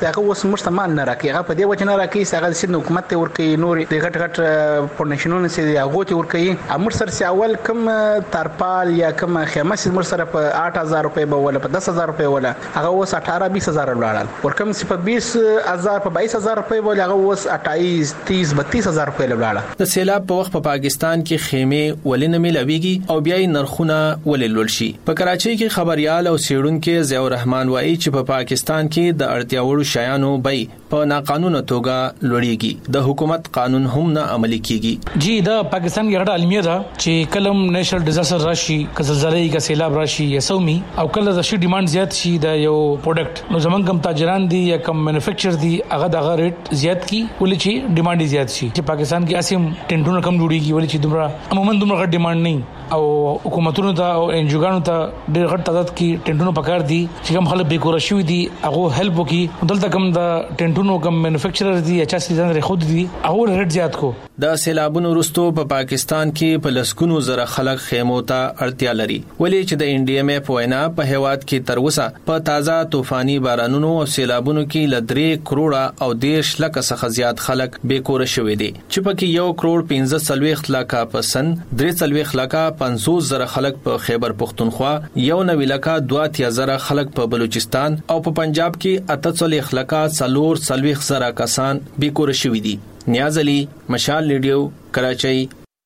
هغه اوس موږ ته مال نه راکړي هغه په دې وجه نه راکړي چې هغه د حکومت ته ورکړي نور د غټ غټ فاونډیشنونو چې هغه ته ورکړي امر سره چې اول کم ترپال یا کم خیمه چې موږ سره په آठ هزار روپۍ به ولا په دس هزار روپۍ ولا هغه اوس اٹھارہ بیس هزار ولاړل ورکم چې په بیس هزار په بایس هزار روپۍ ولا هغه اوس اٹھائیس تیس بتیس هزار روپۍ ولاړل. د سیلاب په وخت په پاکستان کې خیمه ولې نه ملويږي او بیا یې نرخونه ولې لوړ شي. په کراچۍ کې خبريال او سیړونکو ضیاء الرحمن وایي چې په پاکستان کې د اړتیا وړ شیانو بای په ناقانونه توګه لوړیږي د حکومت قانون هم نه عملي کیږي. جی دا پاکستان کې غټه المیه ده چې کلم نېشنل ډیزاستر راشي که زلزلې کا سیلاب راشي یا سومي او کله د شي ډیماند زیات شي د یو پروډکټ نو زمونږ کم تاجران دي یا کم مینوفیکچر دي هغه دغه ریټ زیات کی ولې چې ډیماند زیات شي. چې پاکستان کې اسیم ټینټونه کم جوړیږي ولې چې دومره عموما دومره غټ ډیماند نه او حکومتونو ته او انجوګانو ته ډېر غټ تعداد کې ټینټونو پکار دي چې کوم خلک بیکور شوي دي هغه هیلپ وکړي. دلته کوم د ټینټونو کوم مینوفیکچرر دي یا چې ځان لري خود دي هغه ریټ زیات کو. د سیلابونو وروسته په پاکستان کې په لسګونو زره خلک خیمو ته اړتیا لري ولې چې د ان ډي ام اف وینا په هیواد کې تر اوسه په تازه طوفاني بارانونو او سیلابونو کې لدرې کروڑه او دیش لک څخه زیات خلک بیکور شوي دي چې پکې یو کروڑ پنځه څلويخ لکه پسن درې څلويخ لکه پنځوس زره خلک په خیبر پختونخوا یو نوي لکه دوه اتیا زره خلک په بلوچستان او په پنجاب کې اته څلويخ لکه څلور څلويخ زره کسان بیکور شوي دي. نیاز علي مشال ریډیو کراچۍ.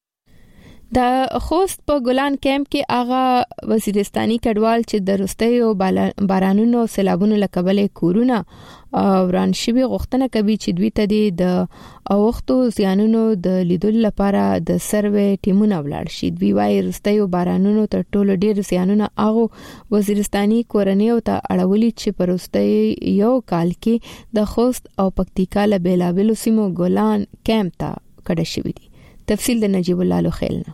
د خوست په ګلان کیمپ کې اغا وزیرستاني کډوال چې د روستیو بارانونو سیلابونو لکبل کورونه وران شوی غوښتنه کوي چې دوی ته د اوختو زیانونو د لیدل لپاره د سروې ټیمونه ولاړ شي. دوی وايي روستیو بارانونو تر ټولو ډیر زیانونه اغه وزیرستاني کورنیو ته اړولي چې په روستي یو کال کې د خوست او پکتیکا له بیلابلو سیمو ګلان کیمپ ته کډه شوی دي. تفصیل د نجیب الله لوخیلنا.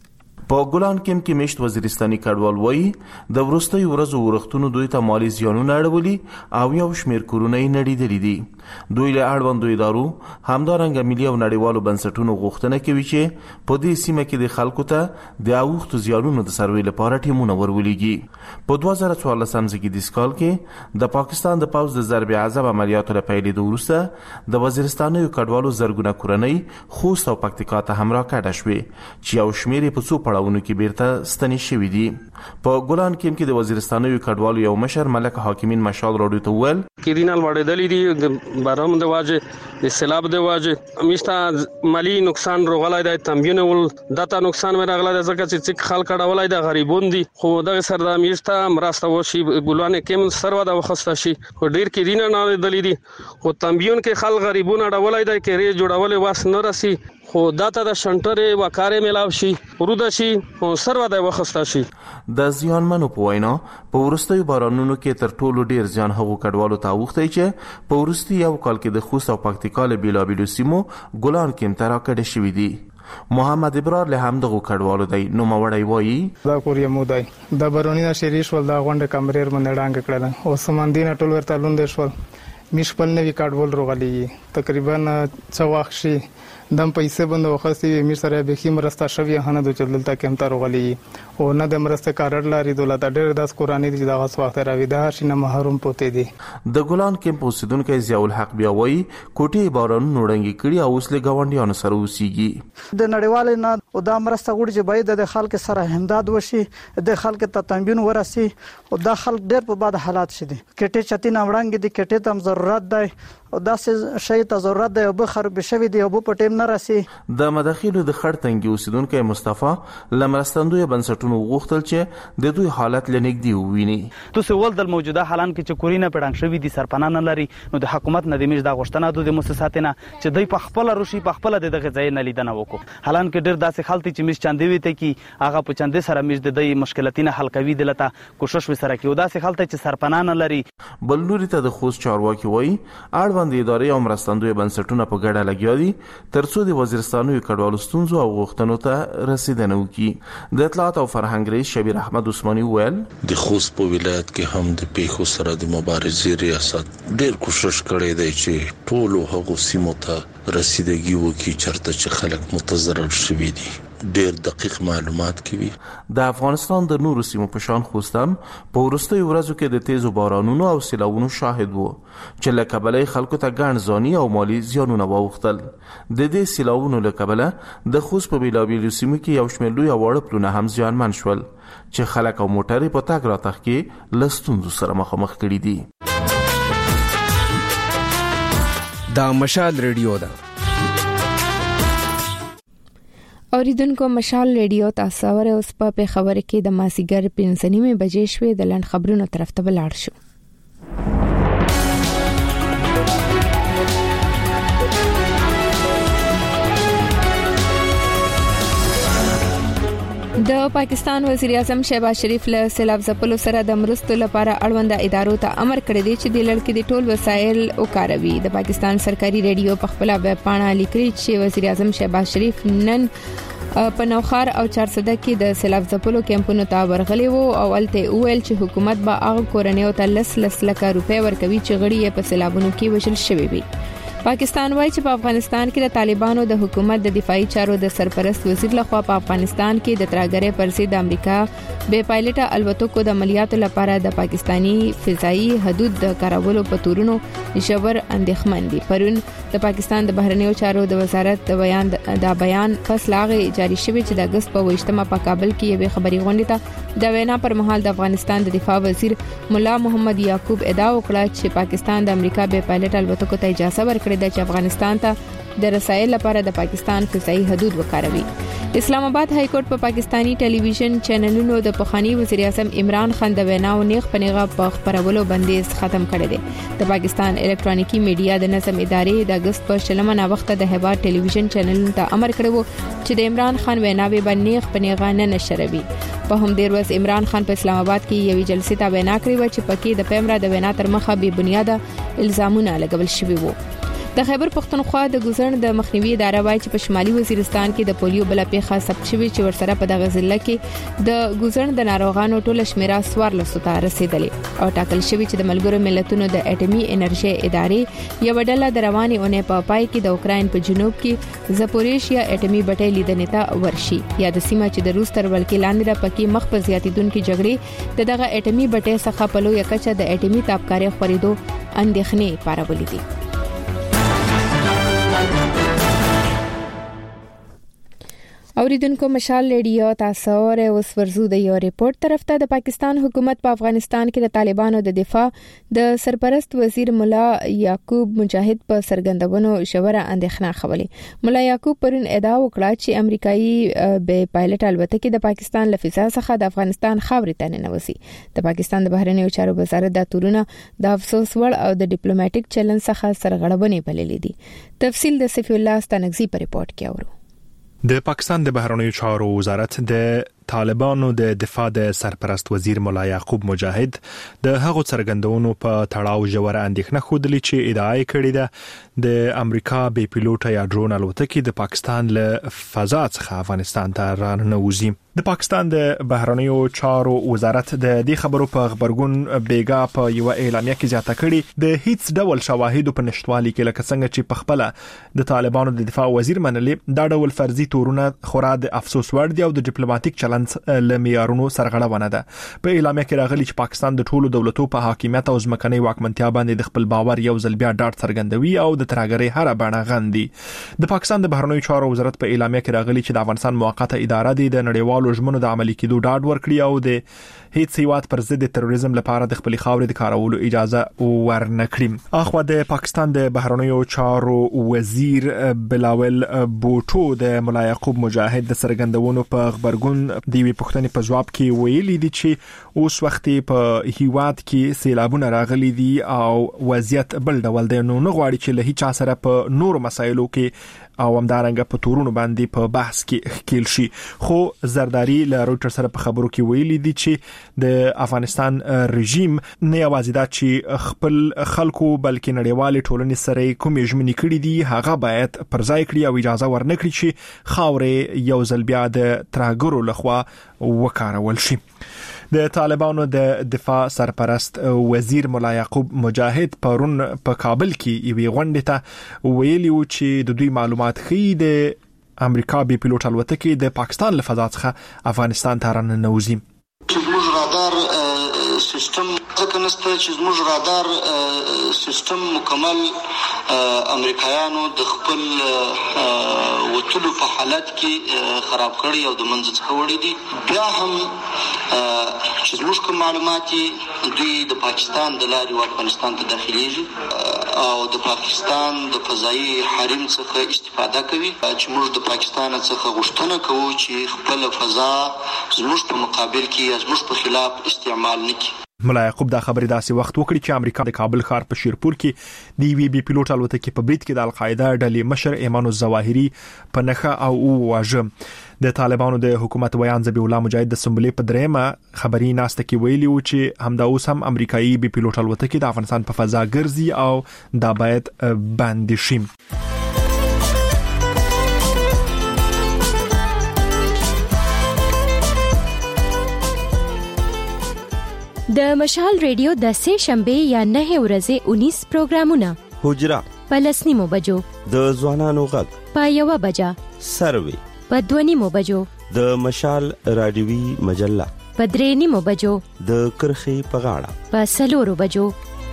په ګلان کیمپ کې مشت وزیرستاني کډوال وایي د ورستۍ ورځو ورختونو دوی ته مالی زیانونه اړولي او یو شمیر کورونه یې نړیدلي دي. دوی له اړوندو ادارو همدارنګه ملي او نړیوالو بنسټونو غوښتنه کوي چې په دې سیمه کې د خلکو ته د اوښتو زیانونو د سروې لپاره ټیمونه ورولېږي. په دوه زره څوارلسم زیږدیز کال کې د پاکستان د پوځ د ضرب عذاب عملیاتو له پیلېدو وروسته د وزیرستانیو کډوالو زرګونه کورنۍ خوست او پکتیکا ته هم راکډه شوې چې یو شمیر یې په څو پړاوونو کې بیرته ستنې شوي دي. په ګلان کیمپ کې د وزیرستانیو کډوالو یو مشر ملک حاکمین مشال راډیو ته وویل کیرینال وړېدلې دي د باران د واجه د سیلاب د واجه میشته مالی نقصان روغلای د تنبیونه ول داتا نقصان ورغله د زکه چې خلک کډولای د غریبون دي خو د سردا میشته مرسته وشي ګلان کیمپ سروا د وخسته شي خو ډیر کیرینه نه دلی دي خو تنبیون کې خلک غریبون اډولای د کېری جوړول واس نه راسي خو داتا د شنټره وکاره ملاو شي ورود شي او سروا د وخسته شي. د زیانمنو په وینا په ورستیو بارانونو کې تر ټولو ډیر ځان هغو کډوالو ته وختي چې په ورستي یو کال کې د خوست او پکتیکا له بیلابیلو سیمو ګلان کیمپ ته راکډه شوي دي. محمد ابرار له همدغه کډوالو دی نو موړی وایي دا کوریا مو دی د برونینا شریش ول دا غونډه کمریر منډه ډانګ کړل او سمندینه ټول ورته لوندې شول میشپل نوی کډوال روغلی تقریبا څو وخت شي دم پیسې بند وخصي میر سره به خیم راستا شوی هنه د چللتا کم تر غلی او نه د مرسته کارړ لري دولت ډېر داس قرآنی د دغه وخت راوي دا شنه محروم پوتې دي. د ګلان کیمپ اوسیدونکو ضیاء الحق بیا وایي کوټي باران نوړنګي کړي او اوسله گاونډیانو سره اوسېږي. د نړیوال نه او د مرسته غوړي چې باید د خلک سره همداد وشي د خلک ته تنبیون ورسي او د خلک ډېر په بد حالات شدي کټه چتی نه وړاندې دي کټه تم ضرورت دی او داسې شی ته ضرورت دی او به خراب شوی دی او په ټیم نه راسي. د مداخلو د خړتنګي اوسیدونکو مصطفی لمرستندوی بنسټونو غوښتل چې د دوی حالت لنګدي وویني. تاسو ول د موجوده حالان کې چې کورینه پړنګ شوی دي سرپناه نه لري نو د حکومت نه د میش د غوښتنه د مؤسساتینه چې دوی په خپل روشي په خپل دغه ځای نه لیدنه وکړو حالان کې ډېر داسې خلک چې میش چاندي وي ته کې هغه په چاندي سره میش د دې مشکلاتینه حل کوي دلته کوشش وسره کوي داسې خلک چې سرپناه نه لري. بل نوري ته د خوست چارواکي وایي اړوند ادارې او مرستندوی بنسټونه په ګډه لګیا دي ترڅو د وزیرستانو کډوالو ستونزو او غوښتنو ته رسیدنه وکړي. د اطلاعات او فرهنګ رئیس شبیر احمد عثماني وویل د خوست په ولایت کې هم د پیښو سره د مبارزې ریاست ډېر کوشش کړی دی چې ټولو هغو سیمو ته رسیدګي وکړي چېرته چې خلک متضرر شوي دي. ډېر دقیق معلومات کوي. د افغانستان د نورو سیمو په شان خوستم په وروستیو ورځو کې د تیزو بارانونو او سیلاوونو شاهد وو چې له کبله خلکو ته ګڼ ځاني او مالی زیانونه واوښتل. د دې سیلاوونو له کبله د خوست په بیلابیلو سیمو کې یو شمېر لوی واړه پلونه هم زیانمن شول چې خلک او موټرې په تګ راتګ کې له ستونزو سره مخامخ کړي دي. دا مشال ریډیو ده. اوریدونکو مشال ریډیو تاسو اوره اوس په خبر کې د مازیګر پنځه نیمه بجې شوې د لند خبرونو طرف ته ولاړ شو. د پاکستان وزیر اعظم شهباز شریف له سیلاب ځپلو سره د مرستو لپاره اړونده ادارو ته امر کړی دی چې د لړکې د ټول وسایل وکاروي. د پاکستان سرکاري ریډیو په خپل ویب پاڼه لیکلي چې وزیر اعظم شهباز شریف نن په نوخار او چارسده کې د سیلاب ځپلو کیمپونو ته ورغلي وو او ولته ویل چې حکومت به هغه کورنیو ته لس لس لکه روپۍ ورکوي چې غړي یې په سیلابونو کې وژل شوي وي. پاکستان وایي چې په افغانستان کې د طالبانو د حکومت د دفاعي چارو د سرپرست وزیر لخوا په افغانستان کې د ترهګرۍ پر ضد د امریکا بې پایلټه الوتکو د عملیاتو لپاره د پاکستانی فضائي حدود د کارولو په تورونو ژور اندېښمن دي. پرون د پاکستان د بهرنیو چارو د وزارت د بیان د بیان فصلاغه جاری شوی چې د اگست په ویشتمه په کابل کې یوه خبري غونډه ته د وینا پر مهال د افغانستان د دفاع وزیر مولا محمد یعقوب ادعا وکړه چې پاکستان د امریکا بې پایلټه الوتکو ته اجازه ورکړه د افغانستان ته د رسایل لپاره د پاکستان فضائي حدود وکاروي. اسلام آباد های کورټ په پا پاکستانی ټلویزیون چینلونو د پخوانی وزیر اعظم عمران خان د ویناو نیغ پنیغه په خبرولو بندیز ختم کړی دی. د پاکستان الکترونیکی میډیا د نظم ادارې د اگست په شلمه وخت د هواد ټلویزیون چینلونو ته امر کړو چې د عمران خان ویناوي باندې پنیغه نه نشروي. په هم ډیر وس عمران خان په اسلام آباد کې یوې جلسې ته وینا کړې و چې پکې د پیمرا د وینا تر مخه بې بنیاده الزامونه لګول شوي وو. د خیبر پختونخوا د ګوزن د مخنیوي اداره وایي چې په شمالي وزیرستان کې د پولیو بل پیښه ثبت شوې چې ورسره په دغه ضلع کې د ګوزن د ناروغانو ټول شمیره سوار لسته رسیدلې او ټاکل شوی چې د ملګرو ملتونو د اټومي انرژي ادارې یو ډله د رواني اونۍ په پای کې د اوکراین په جنوب کې زپوریشیا اټومي بټۍ لیدنې ته ورشي. یا د سیمه چې د روس تر ولکې لاندې را پکې مخ په زیاتیدونکو جګړې د دغه اټومي بټۍ څخه په لوی کچه د اټومي تابکاري خوريدو اندېښنې پارولې دي. اوریدونکو مشال ریډیو تاسو اوره اوس ورزو د یو ریپورت طرف ته. د پاکستان حکومت په افغانستان کې د طالبانو د دفاع د سرپرست وزیر مولا یعقوب مجاهد په سرګندونو شوره اندېښنه خولې. مولا یعقوب پرون ادعا وکړه چې امریکایي بې پایلټ الوتکې د پاکستان له فضا څخه د افغانستان خاورې ته ننوځي. د پاکستان د بهرنیو چارو وزارت د تورونه د افسوس وړ او د ډیپلوماټیک چلن څخه سرغړونې بللې دي. تفصیل د سفی الله ستانګزی په ریپورت کې اورو. د پاکستان د بهرنیو چارو وزارت د طالبانو د دفاع د سرپرست وزیر مولا یعقوب مجاهد د هغو څرګندونو په تړاو ژور اندېښنه خوده چې ادعای کړې ده د امریکا بې پیلوټه یا ډرون الوتکې د پاکستان له فضا څخه افغانستان ته راننوځي. د پاکستان د بهرنیو چارو وزارت د دې خبرو په خبرګون بیګا په یو اعلامیه کې زیاته کړې د هیڅ ډول شواهد په نشټوالي کې لکه څنګه چې په خپل د طالبانو د دفاع وزیر منلې دا ډول فرضي تورونه خورا د افسوس وړ دي او د ډیپلوماټیک چلن لمیارونو سرغړونه ده. په اعلامیه کې راغلي چې پاکستان د ټولو دولتو په حاکمیت او ځمکنۍ واکمنتیا باندې د خپل باور یو ځل بیا ډاډ څرګندوي او د ترهګرۍ هر بڼه غندي. د پاکستان د بهرنیو چارو وزارت په اعلامیه کې راغلي چې د افغانستان موقته اداره د نړیوالو ژمنو د عملي کېدو ډاډ ورکړي او د هیڅ هیواد پر ضد تروریزم لپاره د خپل خاورې د کارولو اجازه ورنکړي. اخو د پاکستان د بهرنیو چارو وزیر بلاول بوټو د مولا یعقوب مجاهد د سرګندونو په خبرګون د وی پښتنې په جواب کې ویلي دي چې اوس وخت په هیواد کې سیلابونه راغلي دي او وضعیت بل ډول دی. نو نه غواړي چې له هیڅ سره په نورو مسایلو کې او همدارنګه په تورونو باندې په بحث کې ښکیل شي. خو زرداری له رويټر سره په خبرو کې ویلي دي چې د افغانستان رژیم نه یوازې دا چې خپل خلکو بلکې نړیوال ټولنې سره کومې ژمنې کړې دي هغه باید پر ځای کړي او اجازه ورنکړي چې خاورې یو ځل بیا د ترهګرو لخوا وکارول شي. د طالبانو د دفاع سرپرست وزیر مولا یعقوب مجاهد پرون په کابل کې یوې غونډې ته ویلي و چې د دوی معلومات ښیي د امریکا بي پيلوټ الوتکې د پاکستان له فضا څخه افغانستان ته راننوځي. زموږ رادار سیستم ځکه نشته چې زموږ رادار سیستم مکمل امریکایانو د خپل وټلو په حالت کې خراب کړی او د منځ څخه وړي دي. بیا هم چې زموږ کوم معلومات دوی د پاکستان د لارې افغانستان ته داخليږي او د پاکستان د فضایي حریم څخه استفاده کوي چې موږ د پاکستان څخه غوښتنه کوو چې خپل فضا زموږ په مقابل کې زموږ په خلاف استعمال نکړي. ملا یعقوب دا خبرې داسې وخت وکړي چې امریکا د کابل ښار په شیرپور کې د وی بي پيلوټ الوتکې په برید کې د القاعده ډلې مشر ایمان الظواهري په نخښه او واژه. د طالبانو د حکومت ویان ذبیح الله مجاهد د سمبلې په دریمه خبري ناسته کې ویلي و چې همدا اوس هم امریکایي بي پيلوټ الوتکې د افغانستان په فضا ګرځي او دا باید بند شي. د مشال ریډیو د سه شنبه یا نه ورځې انیس پروګرامونه حجرا په لسنیمو بجو د ځوانانو غږ په یو بجا سروي په دونیمو بجو د مشال رادیوي مجله په درېنیمو بجو د کرخي په غاړه په سلورو بجو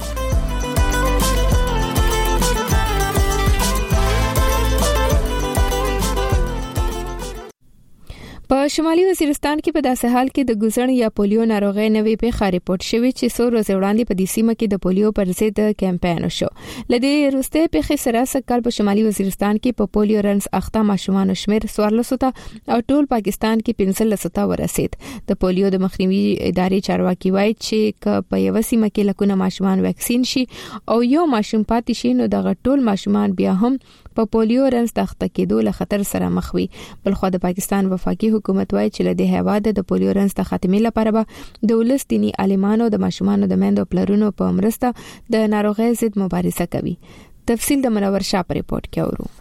په شمالي وزیرستان کې په داسې حال کې د ګوزن یا پولیو ناروغي نوې پیښه ریپورت شوې چې څو ورځې وړاندې په دې سیمه کې د پولیو پر ضد کمپاین وشو. لدې وروسته پیښې سره سکهال په شمالي وزیرستان کې په پولیو رنز اخته ماشومان شمیر څوارلس ته او ټول پاکستان کې پنځلس ته ورسید. د پولیو د مخنیوي ادارې چارواکي وایي چې ک په یو سیمه کې لکونه ماشومان واکسین شي او یو ماشوم پاتې شي نو د ټول ماشومان بیا هم په پولیو رنز اخته کېدو له خطر سره مخ وي. بلخو د پاکستان وفاقي حکومت وایي چې له دې هیواده د پولیو رنز د خاتمې لپاره به د ولستینی عالمانو د ماشومان د مندو پلرونو په مرسته د ناروغي ضد مبارزه کوي. تفصیل د منور شاه په ریپورت کې اورو.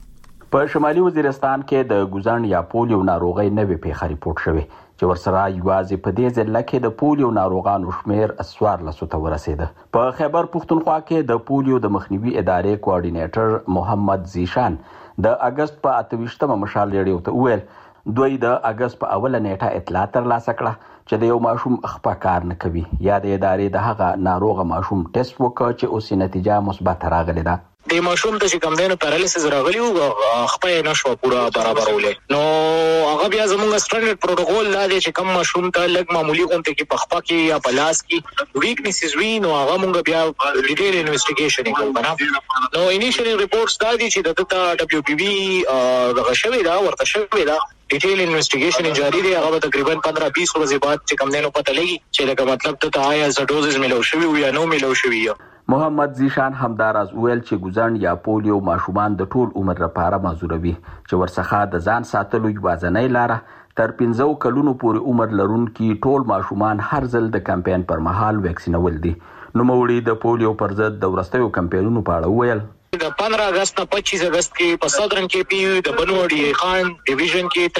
په شمالي وزیرستان کې د ګوزن یا پولیو ناروغي نوې پیښه ریپورت شوه چې ورسره یوازې په دې ځل کې د پولیو ناروغانو شمیر څوارلس ته ورسید. په خیبر پختونخوا کې د پولیو د مخنیوي ادارې کوارډینیټر محمد زیشان د اگست په اتويشتمه مشال ریډیو ته ویل دوی د اگست په اوله نیټه اطلاع ترلاسه کړه چې د یو ماشوم خپه کار نه کوي یا د ادارې د هغه ناروغ ماشوم ټیسټ وکړ چې اوس نتیجه مثبت راغله ده. د ماشوم ته چې کوم دینو پیرالیسس راغلی او خپه نشو پورا برابرولې نو هغه بیا زموږ سټانډرډ پروتوکول لا دی چې کوم ماشوم ته لګ معمولی غونډه کې پخپا کې یا پلاس کې ویکنیسز وی نو هغه موږ بیا ډیټیل انویسټیګیشن کوو. نو انیشیل ریپورټس دا دي چې د دبليو پی وی دغه شوی دا ورته شوی دا ډیټیل انویسټیګیشن جاری دی. هغه تقریبا پندرہ بیس ورځې بعد چې کوم دینو پته لګي چې لکه مطلب ته آیا ز ډوزز ملو شوی یا نو ملو شوی. محمد زیشان همداراز ویل چې ګوزن یا پولیو ماشومان د ټول عمر لپاره معذوروي چې ورڅخه د ځان ساتلو یوازینۍ لاره تر پنځو کلونو پورې عمر لرونکي ټول ماشومان هر ځل د کمپاین پر مهال ویکسینول دي. نو موړي د پولیو پر ضد د ورستیو کمپاینونو په اړه ویل د پندرہ اگست نه پچیس اگست کې په صدرن کې پی د بنوړي خان ډیویژن کې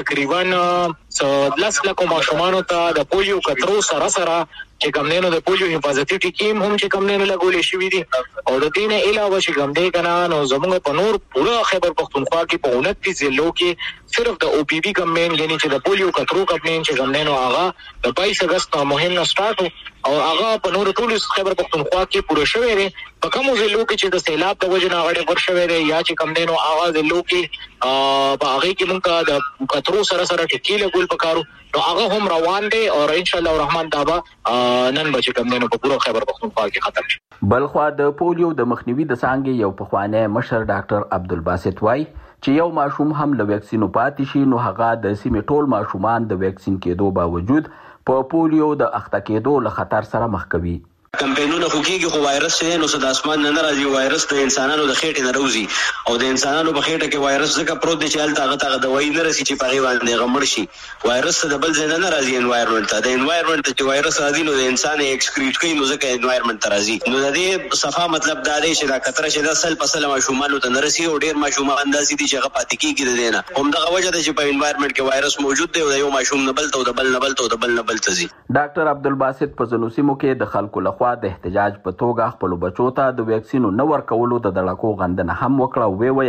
تقریبا لس لکه ماشومان ته د پولیو کترو سره سره چې کومنه د پولیو حفاظتي ټیم هم چې کومنه لګولې شوې دي او د دې نه علاوه چې کوم دې کنه نو زموږ په نور پورا خیبر پختونخوا کې په انتیس ضلعو کې صرف د او پی بی کمپاین یعنی چې د پولیو کترو کمپاین چې کومنه هغه د بائیس اگست مهم نه سٹارټ او هغه په نور ټول خیبر پختونخوا کې پوره شوې ده. په کوم ضلعو کې چې د سیلاب د وجه نه غړې ورشوي ده یا چې کومنه هغه ضلعو کې په هغه کې موږ د کترو سره سره ټکیله ګول پکارو نو هغه هم روان دي او ان شاء الله الرحمن دابا نن به چې کوم په پوره خیبر پختونخوا کې ختم شي. بلخوا د پولیو د مخنیوي د څنګه یو پخوانی مشر ډاکټر عبدالباسط وای چې یو ماشوم هم له ویکسینو پاتې شي نو هغه د سیمې ټول ماشومان د ویکسین کېدو باوجود په پولیو د اخته کېدو له خطر سره مخ کوي. کمپاینونه خو کېږي خو وایرس یې نو صد اسمان نه راځي. وایرس د انسانانو د خېټې نه راوځي او د انسانانو په خېټه کې وایرس ځکه پروت دی چې هلته هغه ته دوايي نه رسي چې په هغې باندې هغه مړ شي. وایرس د بل ځای نه راځي انوایرمنټ ته. د انوایرمنټ ته چې وایرس راځي نو د انسان یې ایکسکریټ کوي نو ځکه انوایرمنټ ته راځي. نو د دې صفا مطلب دا دی چې دا خطر چې دا سل په سل ماشومانو ته نه رسي او ډېر ماشومان داسې دي چې هغه پاتې کېږي د دې نه. همدغه وجه ده چې په انوایرمنټ کې وایرس موجود دی او د یو ماشوم نه بل ته او د بل نه بل ته او د بل نه بل ته ځي. ډاکټر عبدالباسط په ځینو سیمو کې د خلکو لخوا د احتجاج په توګه خپل بچو ته د ویکسینو نه ورکولو د دړکو غندنه هم وکړه او ویل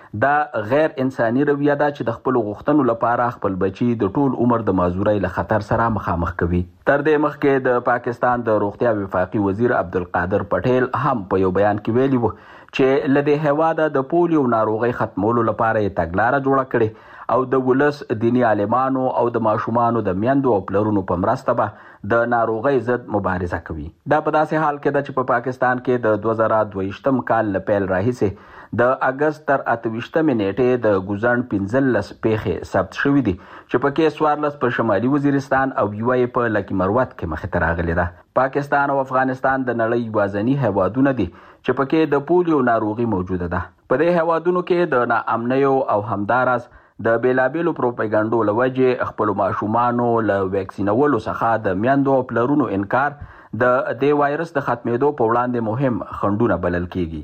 دا غیر انساني رویه ده چې د خپل غوښتنو لپاره خپل بچي د ټول عمر د معذورۍ له خطر سره مخامخ کوي. تر دې مخکې د پاکستان د روغتیا وفاقي وزیر عبدالقادر پټیل هم په یو بیان کې ویلي وو چې له دې هیواده د پولیو ناروغۍ ختمولو لپاره یې تګلاره جوړه کړې او د ولس دینی عالمانو او د ماشومانو د میندو او پلرونو په مرسته به د ناروغۍ ضد مبارزه کوي. دا په داسې حال کې ده چې په پاکستان کې د دوه زره دوه کال له پیل راهیسې د اګست تر اته ویشتمې نیټې د ګوزڼ پنځلس پیښې ثبت شوي دي چې پکې څوارلس په شمالي وزیرستان او یوه یې په لکي مروت کې مخې ته راغلې ده. پاکستان او افغانستان د نړۍ یوازیني هیوادونه دي چې پکې د پولیو ناروغي موجوده ده. په دې هیوادونو کې د ناامنیو او همداراز د بیلابیلو پروپاګاندا لوجه خپل ماشومانو له ویکسینولو څخه د میندو او پلرونو انکار د دې وایرس د ختمېدو په وړاندې مهم خنډونه بلل کیږي.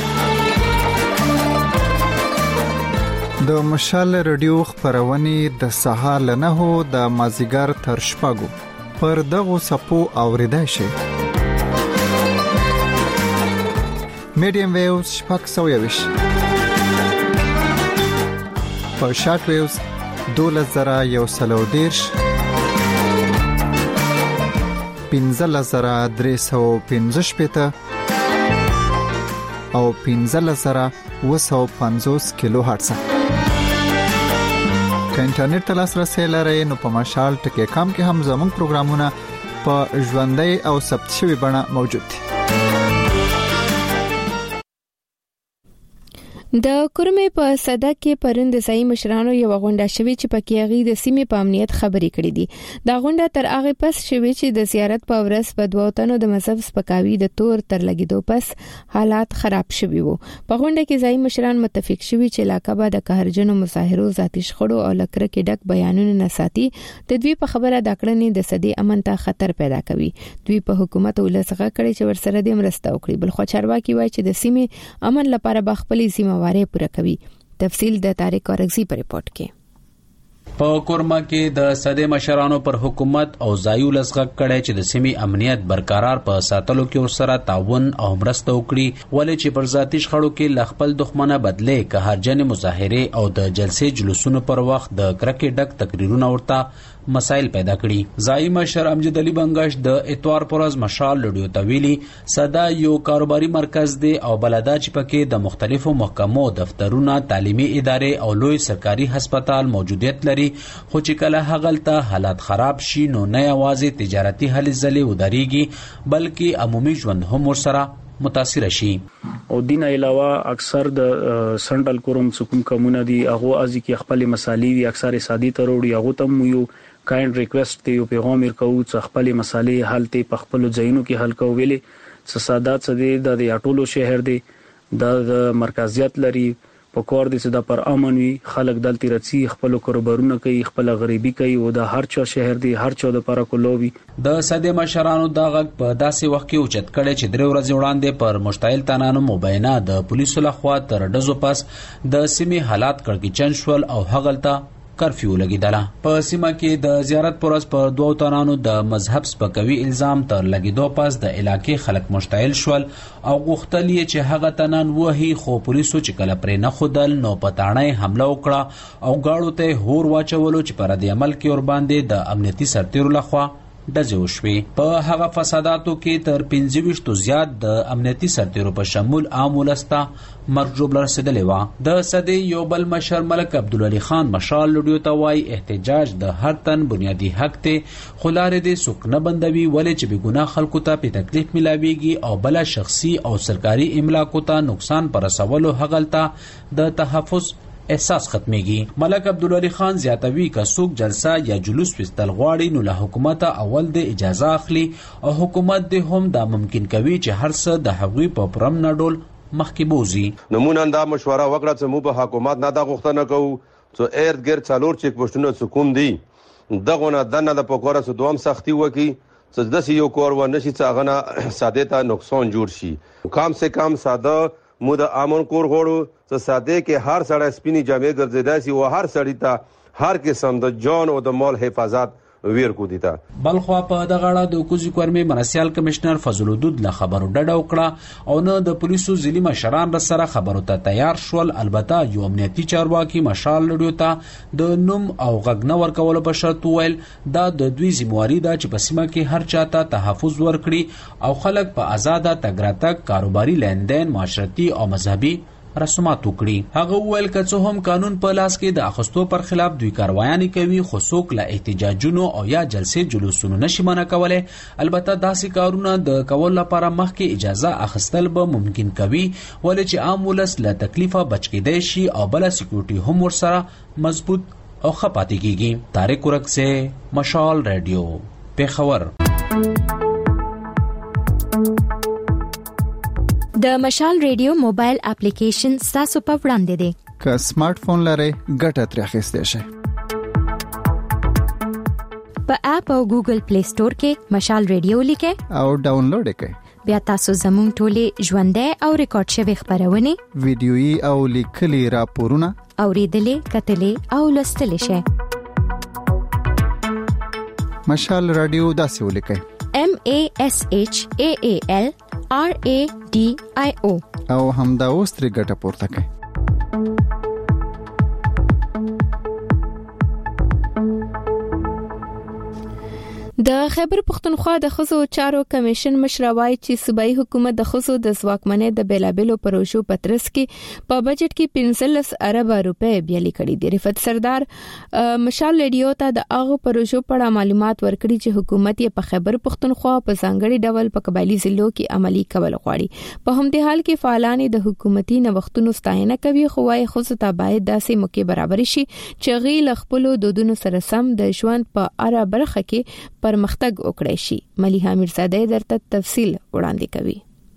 د مشال رادیو خبرونه د سهار له نهو د مازیګر تر شپږو پر دغه سپو اوریدای شي. میډیم ویوز شپږ سوه یویش په شارټ ویوز دولس زره یو سل او دېرش پنځلس زره درې سوه پنځه شپېته او پنځلس زره اووه سوه پنځوس کیلو هرتز. که انټرنیټ ته لاسرسی لرئ نو په مشال ټکی کام کې هم زموږ پروګرامونه په ژوندۍ او ثبت شوي بڼه موجود دي. د کورمې په صدا کې پرند ځای مشرانو یو غونډه شوې چې پکې غي د سیمې په امنیت خبرې کړې دي. دا غونډه تر هغه پس شوې چې د زیارت په ورځ په دوه تنو د مذهب سپکاوي د تور تر لګیدو پس حالات خراب شوي وو. په غونډه کې ځای مشران متفق شوي چې علاقه د قهرجنو مظاهرو ذاتي شخړو او لکره کې ډک بیانونه نه ساتي. د دوی په خبره د کړنې د سدي امن ته خطر پیدا کوي. دوی په حکومت ولسغه کړي چې ورسره د مرسته وکړي. بل خو چارواکي وایي چې د سیمې امن لپاره به خپلې ذمہ واره پوره کوي. تفصیل د طارق اورغزی په ریپورت کې. په کورما کې د صدې مشرانو پر حکومت او ځایو لسغه کړي چې د سیمې امنیت برقرار په ساتلو کې سره تعاون او مرسته وکړي، ولې چې پر ذاتي شخړو کې لخپل دښمنه بدلې قهرجن مظاهره او د جلسې جلوسونو پر وخت د کرکې ډک تقریرونه ورته مسائل پیدا کړي. ځای مشر امجد علي بنگش د اتوار پرز مشال لډیو تویلی صدا یو کاروباري مرکز دی او بلدا چې پکې د مختلفو محکمو دفترونه، تعلیمي ادارې او لوی سرکاري هسپتال موجودیت لري، خو چې کله هغلته حالات خراب شي نو نه یوازې تجارتي هلې ځلې ودرېږي بلکې عمومي ژوند هم ورسره متاثر شي. او دین علاوه اکثر د سنټرل کوروم سکوم کومونه دي هغه ازي کې خپل مسالې وي اکثر سادي تروړي هغه تم یو کایند ریکوست دی او پیغام ورکو چې خپل مسالې حل ته په خپل ځایونو کې حل کوي. څه سادات څه دي د یاټولو شهر دی د مرکزیت لري په کور دي چې د پر امن وي خلک دلته رچی خپل کاروبارونه کوي خپل غریبي کوي او د هر چا شهر دی هر چا د پر کولوي. د صدې مشرانو د غږ په داسې وخت کې اوچت کړي چې درې ورځې وړاندې پر مشتعل تنانو مبینه د پولیسو لخوا تر ډزو پس د سیمې حالات کړکېچن شول او هغلته کرفیو لګیدله. په سیمه کې د زیارت پرز پر دوه تنانو د مذهب سپکوي الزام تر لګیدو پس د علاقې خلک مشتعل شول او غوښتل یې چې هغه تنان وهي، خو پولیسو چې کله پرې نه خودل نو پټاڼه حمله وکړه او گاړو ته هور واچولو چې پر دې عمل کې ور باندې د امنیتي سرتیرو لخوا ډزې وشوې. په هغه فساداتو کې تر پنځه ویشتو زیات د امنیتي سرتیرو په شمول عام ولسته مرګ ژوبله رسېدلې وه. د صدې یو بل مشر ملک عبدالولي خان مشال لډیو ته وایي احتجاج د هر تن بنیادي حق دی، خو لارې دې څوک نه بندوي ولې چې بېګناه خلکو ته پې تکلیف میلاویږي او بله شخصي او سرکاري املاکو ته نقصان په رسولو هغلته د تحفظ احساس ختميږي. ملک عبدالولي خان زیاتوي که څوک جلسه یا جلوس وستل غواړي نو له حکومت اول د اجازه اخلي او حکومت د هم دا ممکن کوي چې هر څه د حقوقي په پرم نډول مخکې بوزي. نمونه دا مشوره وکړه چې مو په حکومت نه دا غوښتنه کوو چې ارد ګرد څلور چیک پوسټونه سکون دي دغه نه دنه د پکوره سو دوام سختي وکي چې د یو کور و نشي څنګه ساده ته نقصان جوړ شي. کم سے کم ساده مو د امن کور غوړو چې ساده کې هر سړی سپینی جامې ګرځیدای شي او هر سړی ته هر قسم د جان او د مال حفاظت ویر کو دیتا. بلخوا په دغه اړه د کوزي کورمي مرسیال کمشنر فضل الدود له خبرو ډډه وکړه او نه د پولیسو ځلي مشران سره خبرو ته تیار شول. البته یو امنیتي چارواکي مشال لډیو ته د نوم او غږ نه ورکول په شرط ویل دا د دوی ذمہواری ده چې په سیمه کې هر چاته تحفظ ورکړي او خلک په آزاده تګ راتګ کاروباري لیندین معاشرتي او مذهبي رسومات وکړي. هغه ویل که څه هم قانون په لاس کې د اخستو پر خلاف دوی کاروایانې کوي خو څوک له احتجاجونو او یا جلسې جلوسونو نشي منع کولی. البته داسې کارونه د کول لپاره مخکې اجازه اخیستل به ممکن کوي ولې چې عام ولس له تکلیفه بچ کېدای شي او بله سکیورټي هم ورسره مضبوط او ښه پاتې کېږي. طارق ورک سے مشال ریډیو پیښور. د مشال ریډیو موبایل اپلیکیشن تاسو په وړاندې دی. که سمارټ فون لرئ ګټه ترې اخیستی شئ. په اپ او ګوګل پلی سٹور کې مشال ریډیو لیکئ او ډاونلوډ یې کړئ. بیا تاسو زموږ ټولې ژوندۍ او ریکارډ شوي خبرونه ویډیويي او لیکلي راپورونه اوریدلې کتلې او لوستلې شئ. مشال رادیو داسې ولیکئ M A S H A A L R A D I O او همدا اوس ترې ګټه پورته کړئ. د خیبر پختونخوا د ښځو چارو کمیشن مشر وايي چې صوبایي حکومت د ښځو د ځواکمنۍ د بیلابېلو پروژو په ترڅ کې په بجټ کې پنځلس اربه روپۍ بیالي کړي دي. رفعت سردار مشال ریډیو ته د هغه پروژو په اړه معلومات ورکړي چې حکومت یې په خیبر پختونخوا په ځانګړي ډول په قبایلی ضلعو کې عملي کول غواړي. په همدې حال کې فعالان د حکومتي نوښتونو ستاینه کوي خو وايي ښځو ته باید داسې موقع برابر شي چې غي له خپل دودونو سره سم د ژوند په اړه برخه کې پرمختګ وکړي شي. ملیحه میرزاده درته تفصیل وړاندې کوي.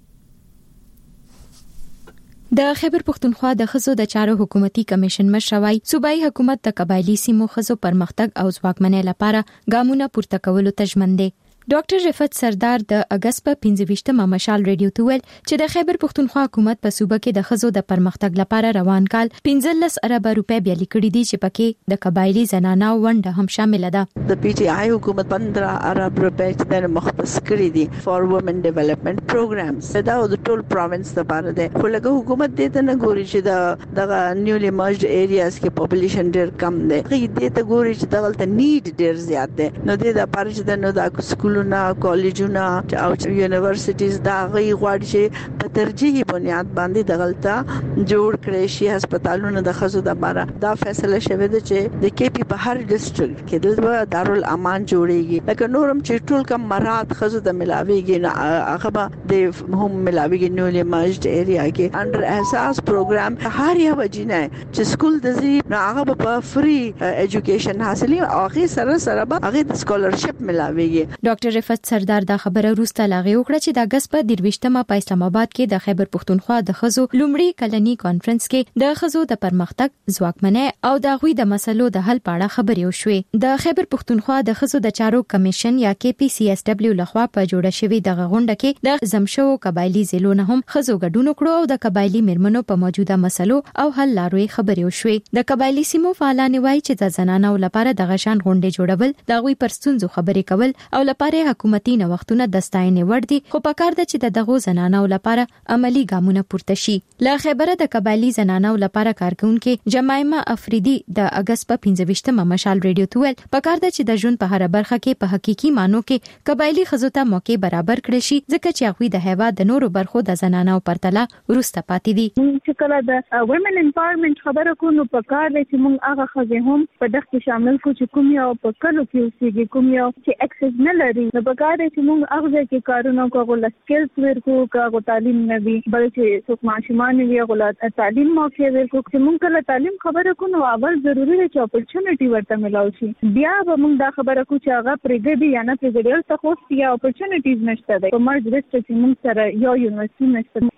د خیبر پختونخوا د ښځو د چارو حکومتي کمیشن مشر وايي صوبایي حکومت د قبایلی سیمو ښځو پرمختګ او ځواکمنۍ لپاره ګامونه پورته کولو ته ژمن دی. ډاکټر رفعت سردار د اگست په پنځه مشال ریډیو ته ویل چې د خیبر پختونخوا حکومت په صوبه کې د ښځو د پرمختګ لپاره روان کال پنځلس اربه روپۍ بیالي کړي دي چې پکې د قبایلی زنانو ونډه هم شامل ده. د پی ټی آی حکومت پندرہ ارب روپۍ د مختص کړي دي فار وومن ډیولپمنٹ پروګرامز دا د ټول پروینس لپاره ده. خو لکه حکومت دې ته نه ګوري چې د دغه نیولی مرجد ایریاز کې پاپولیشن ډیر کم ده. دې ته ګوري چې دغه نیډ ډیر زیات ده. نو دې د لپاره چې د نو د سکولونو کالجونه او یونیورسيټیز دا غي غواړي چې په ترجیحي بنیاد باندې دغلطه جوړ کړي شي هسپتالونه د خزو د بارا. دا فیصله شوه د چې د کې پی په هر ډیسټریکټ کې د دارالمان جوړیږي لکه نورم چې ټول کم مراد خزو د ملاویږي نه هغه به د هم ملاویږي نیولې ماجد ایریا کې انډر احساس پروګرام هر یو وجینه چې سکول د زی هغه په فری ایجوکیشن حاصلې او هغه سره سره به هغه د سکالرشپ ملاویږي. ډاکټر رفعت سردار دا خبره روسته لاغي وکړه چې د اگست په درويشتمه په اسلام آباد کې د خیبر پختونخوا د خزو لومړی کلنی کانفرنس کې د خزو د پرمختګ ځواکمنۍ او د غوي د مسلو د حل په اړه خبرې وشوې. د خیبر پختونخوا د خزو د چارو کمیشن یا کې پی سی ایس دبليو لخوا په جوړه شوی د غونډه کې د زمشو قبایلی ضلعو نه هم خزو ګډون کړو او د قبایلی مرمنو په موجوده مسلو او حل لارو خبرې وشوې. د قبایلی سیمو فعالان وایي چې د زنانو لپاره د غشان غونډې جوړول د غوي پرستونزو خبرې کول او لپاره حکومتي نوښتونه د ستاینې وړ دي خو پکار ده چې د دغو زنانو لپاره عملی ګامونه پورته شي. له خبره د قبایلی زنانو لپاره کارکونکو جمایمه افریدي د اگست په پنځه مشال ریډیو ته ویل پکار ده چې د ژوند په هر برخه کې په حقيقي مانو کې قبایلی خزو ته موقع برابر کړي شي ځکه چې هغوی د هیوا د نورو برخو د زنانو پرتله ورسته پاتې دي. چې کله د وومن امپاورمنت خبره کوو پکار ده چې موږ هغه خزې هم په دغه شامل کو چې کوم یو په کلو کې اوسېږي کوم یو چې اکسس نه لري نو پکار ده چې موږ هغه کې کارونه کوو له سکلز ورکو کوو تعلیم نه وي بلکې څوک ماشومان وي غوړه تعلیم موقع ورکو چې موږ کله تعلیم خبره کوو اول ضروری ده چې اپورچونټی ورته ملاوي شي. بیا به موږ دا خبره کوو چې هغه پرګدي یا نه پرګدي تاسو خو یا اپورچونټیز نشته ده په مرز ډیسټریکټ موږ سره یو یونیورسيټي نشته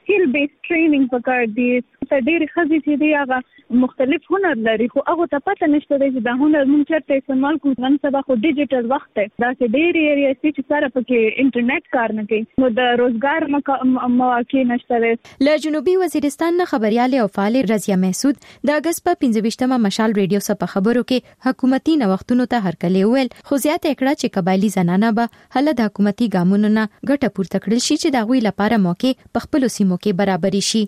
سکیل بیس ټریننګ پکار دی. ته ډېر خزي چې دی هغه مختلف هنر لري خو هغه ته پته نشته چې دا هنر مونږ چرته استعمال کوو. نن سبا خو ډیجیټل وخت دی، دا چې ډېر ایریا چې سره پکې انټرنیټ کار نه کوي نو د روزګار مواقع نشته. له جنوبي وزیرستان نه خبريال او فعال رضیا محسود د اگست په پنځه ویشتمه مشال ریډیو سره په خبرو کې حکومتي نوښتونو ته هرکلی ویل، خو زیات کړه چې قبایلی زنانه به هله د حکومتي ګامونو نه ګټه پورته کړل شي چې د غوي لپاره موقع په خپل سیمو کې برابري شي.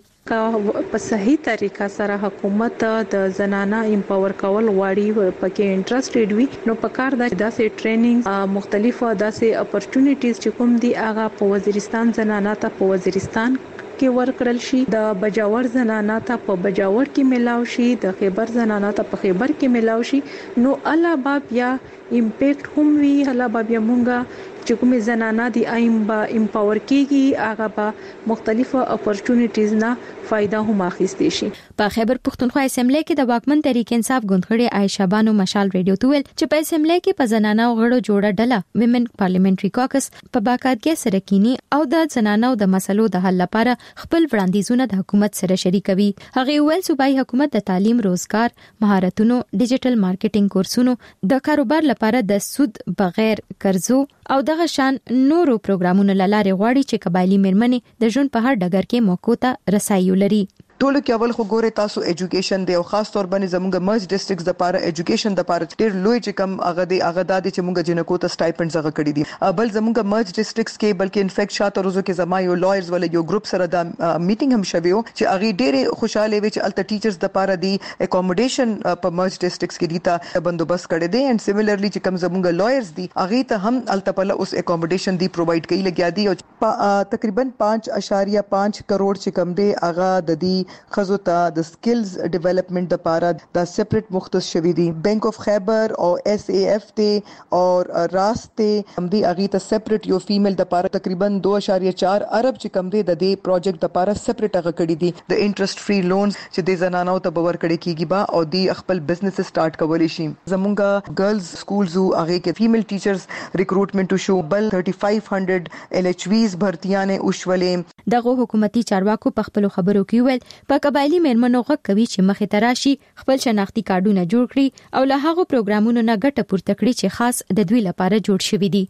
په صحیح طریقه سره حکومت د زنانه امپاور کول غواړي، پکې انټرېستډ وي نو په کار د داسې ټریننګ مختلفه داسې اپورچونټیز چې کوم دي هغه په وزیرستان زنانه ته په وزیرستان کې ورکړل شي، د بجاور زنانه ته په بجاور کې ملاو شي، د خیبر زنانه ته په خیبر کې ملاو شي. نو الله باب یا امپیکټ هم وی، الله باب یا مونږه چې کومې زنانه دي ایم با امپاور کیږي هغه به مختلفه اپورچونټیز نه فائدہ هم اخیستي شي. په خیبر پختونخوا اسمبلی کې د واکمن تحریک انصاف ګوندخړي عائشہ بانو مشال ریډیو ته ویل چې په اسمبلی کې په زنانه غړو جوړه ډله ویمن پارلیمنټري کوکس په باکاتګي سره کینی او د زنانو د مسلو د حل لپاره خپل وړاندیزونه د حکومت سره شریکوي. هغه ویل صوبایي حکومت د تعلیم، روزګار، مهارتونو، ډیجیټل مارکیټینګ کورسونو، د کاروبار لپاره د سود بغیر قرضو او دغه شان نورو پروګرامونو لاره غواړي چې قبایلی میرمنې د ژوند په هر ډګر کې موقع ته رسایي ولري. ټولو کې اول خو ګوره تاسو ایجوکیشن دی او خاص طور باندې زموږ مرز ډیسټریکټس د لپاره ایجوکیشن د لپاره ډیر لوی چې کم هغه دی هغه د چې موږ جنکو ته سټایپنډز هغه کړی دي. بل زموږ مرز ډیسټریکټس کې بلکې انفیکټ شاته روزو کې زما یو لایرز ول یو ګروپ سره د میټینګ هم شویو چې هغه ډیر خوشاله وي چې الته ټیچرز د لپاره دی اکوموډیشن په مرز ډیسټریکټس کې دیتا بندوبست کړی دی اند سیملرلی چې کم زموږ لایرز دي هغه ته هم الته په اوس اکوموډیشن دی پرووایډ کوي لګیا دي او تقریبا پانچ اشاریه پانچ کروڑ چې کم دی هغه د دې خزو ته د سکلز ډیولپمنٹ د پاره د سیپریټ مختص شوی دی. بینک اف خیبر او ایس ای ایف ته او راست ته هم دی اغه ته سیپریټ یو فیمیل د پاره تقریبا دو اشاریه چار ارب چې کم دی د دې پروجیکټ د پاره سیپریټ هغه کړی دی. د انټرست فری لونز چې د زنانو ته باور کړي کیږي با او دی خپل بزنس سٹارټ کولی شي. زمونږه ګرلز سکولز هغه کې فیمیل ټیچرز ریکروټمنټ شو بل پنځه هزار پنځه سوه ال ایچ ویز بھرتیانه اوشولې. دغه حکومتي چارواکو په خپل خبرو کې ویل په قبایلی میرمنو غږ کوي چې مخې ته راشي خپل شناختی کارډونه جوړ کړي او له هغه پروګرامونو نه ګټه پورته کړي چې خاص د دوی لپاره جوړ شوي دي.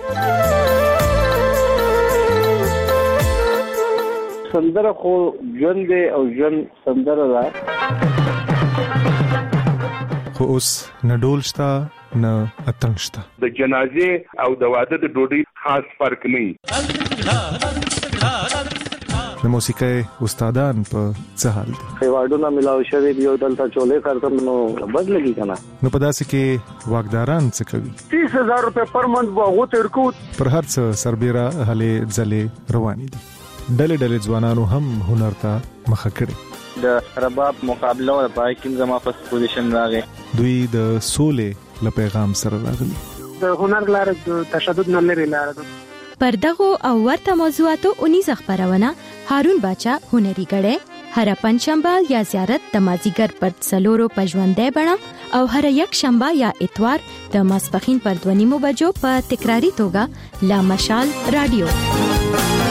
سندره خو ژوند او ژوند سندره ده، خو اوس نه ډول شته نه اتڼ شته. د جنازې او د واده د ډوډۍ خاص فرق نه. د موسیقۍ استادان په څه حال دي؟ ایوارډونه ملاو شوی دی او دلته چولې کارتم نو بدلږي کنه. نو په داسې کې واګداران څه کوي؟ تیس هزار روپے پر منت واغو ترکو پر هر څه سربېره هلې ځلې روانې دي. ډلې ډلې ځوانانو هم هنر ته مخه کړي. د رباب مقابله او پای کې زما فرست پوزیشن راغی. دوی د سولې له پیغام سره راغلي. د هنر لار د تشدد نه لري لار ده. پر دغه او ورته موضوعاتو اونیز خبرونه هارون باچا هنري غړې هر پنځشنبه یا زیارت د مازیګر پر څلورو پژوندې بڼه او هر یک شنبه یا اتوار د ماسپخین پر دوه نیمو بجو په تکراری توګه لا مشال رادیو.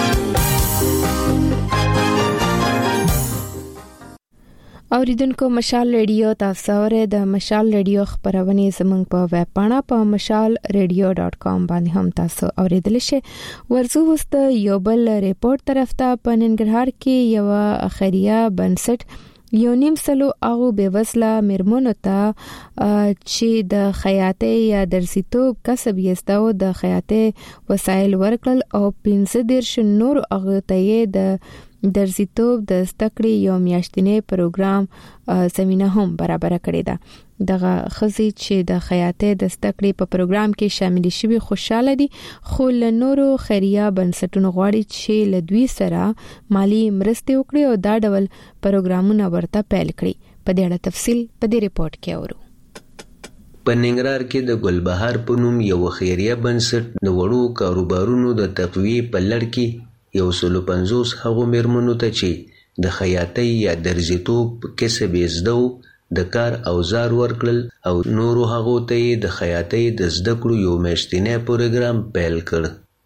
اوریدونکو مشال ریډیو تاسو اوره د مشال ریډیو خبرونه زموږ په ویب پاڼه په مشال ریډیو ډاٹ کام باندې هم تاسو اوریدل شئ. ورزو وست یو بل ریپورت طرف ته په ننګرهار کې یو خیریه بنسټ یو نیم سلو هغه بېوزله میرمنو ته چې د خیاطۍ یا درسیتوب کسب یې ستو د خیاطۍ وسایل ورکړل او پنځه دیرش نور هغه ته د درسیتوب د ستکړې یو میاشتنی پروګرام زمينه هم برابر کړې ده. دغه خزي چې د خیاطۍ د ستکړې په پروګرام کې شامل شوي خوشاله دي، خو له نورو خیریه بنسټونو غواړي چې له دوی سره مالی مرستې وکړي او دا ډول پروګرامونه ورته پیل کړي. په دې اړه تفصیل په دې ریپورت کې اورو. په ننګرهار کې د ګلبهار په نوم یو خیریه بنسټ د وړو کاروبارونو د تقویې په لړ کې یو سلو پنځوس هغو میرمنو ته چې د خیاطۍ یا درزیتوب کسب یې زده د کار اوزار ورکړل او نورو هغو ته یې د خیاطۍ د زده کړو یو میاشتنی پروګرام پیل کړ.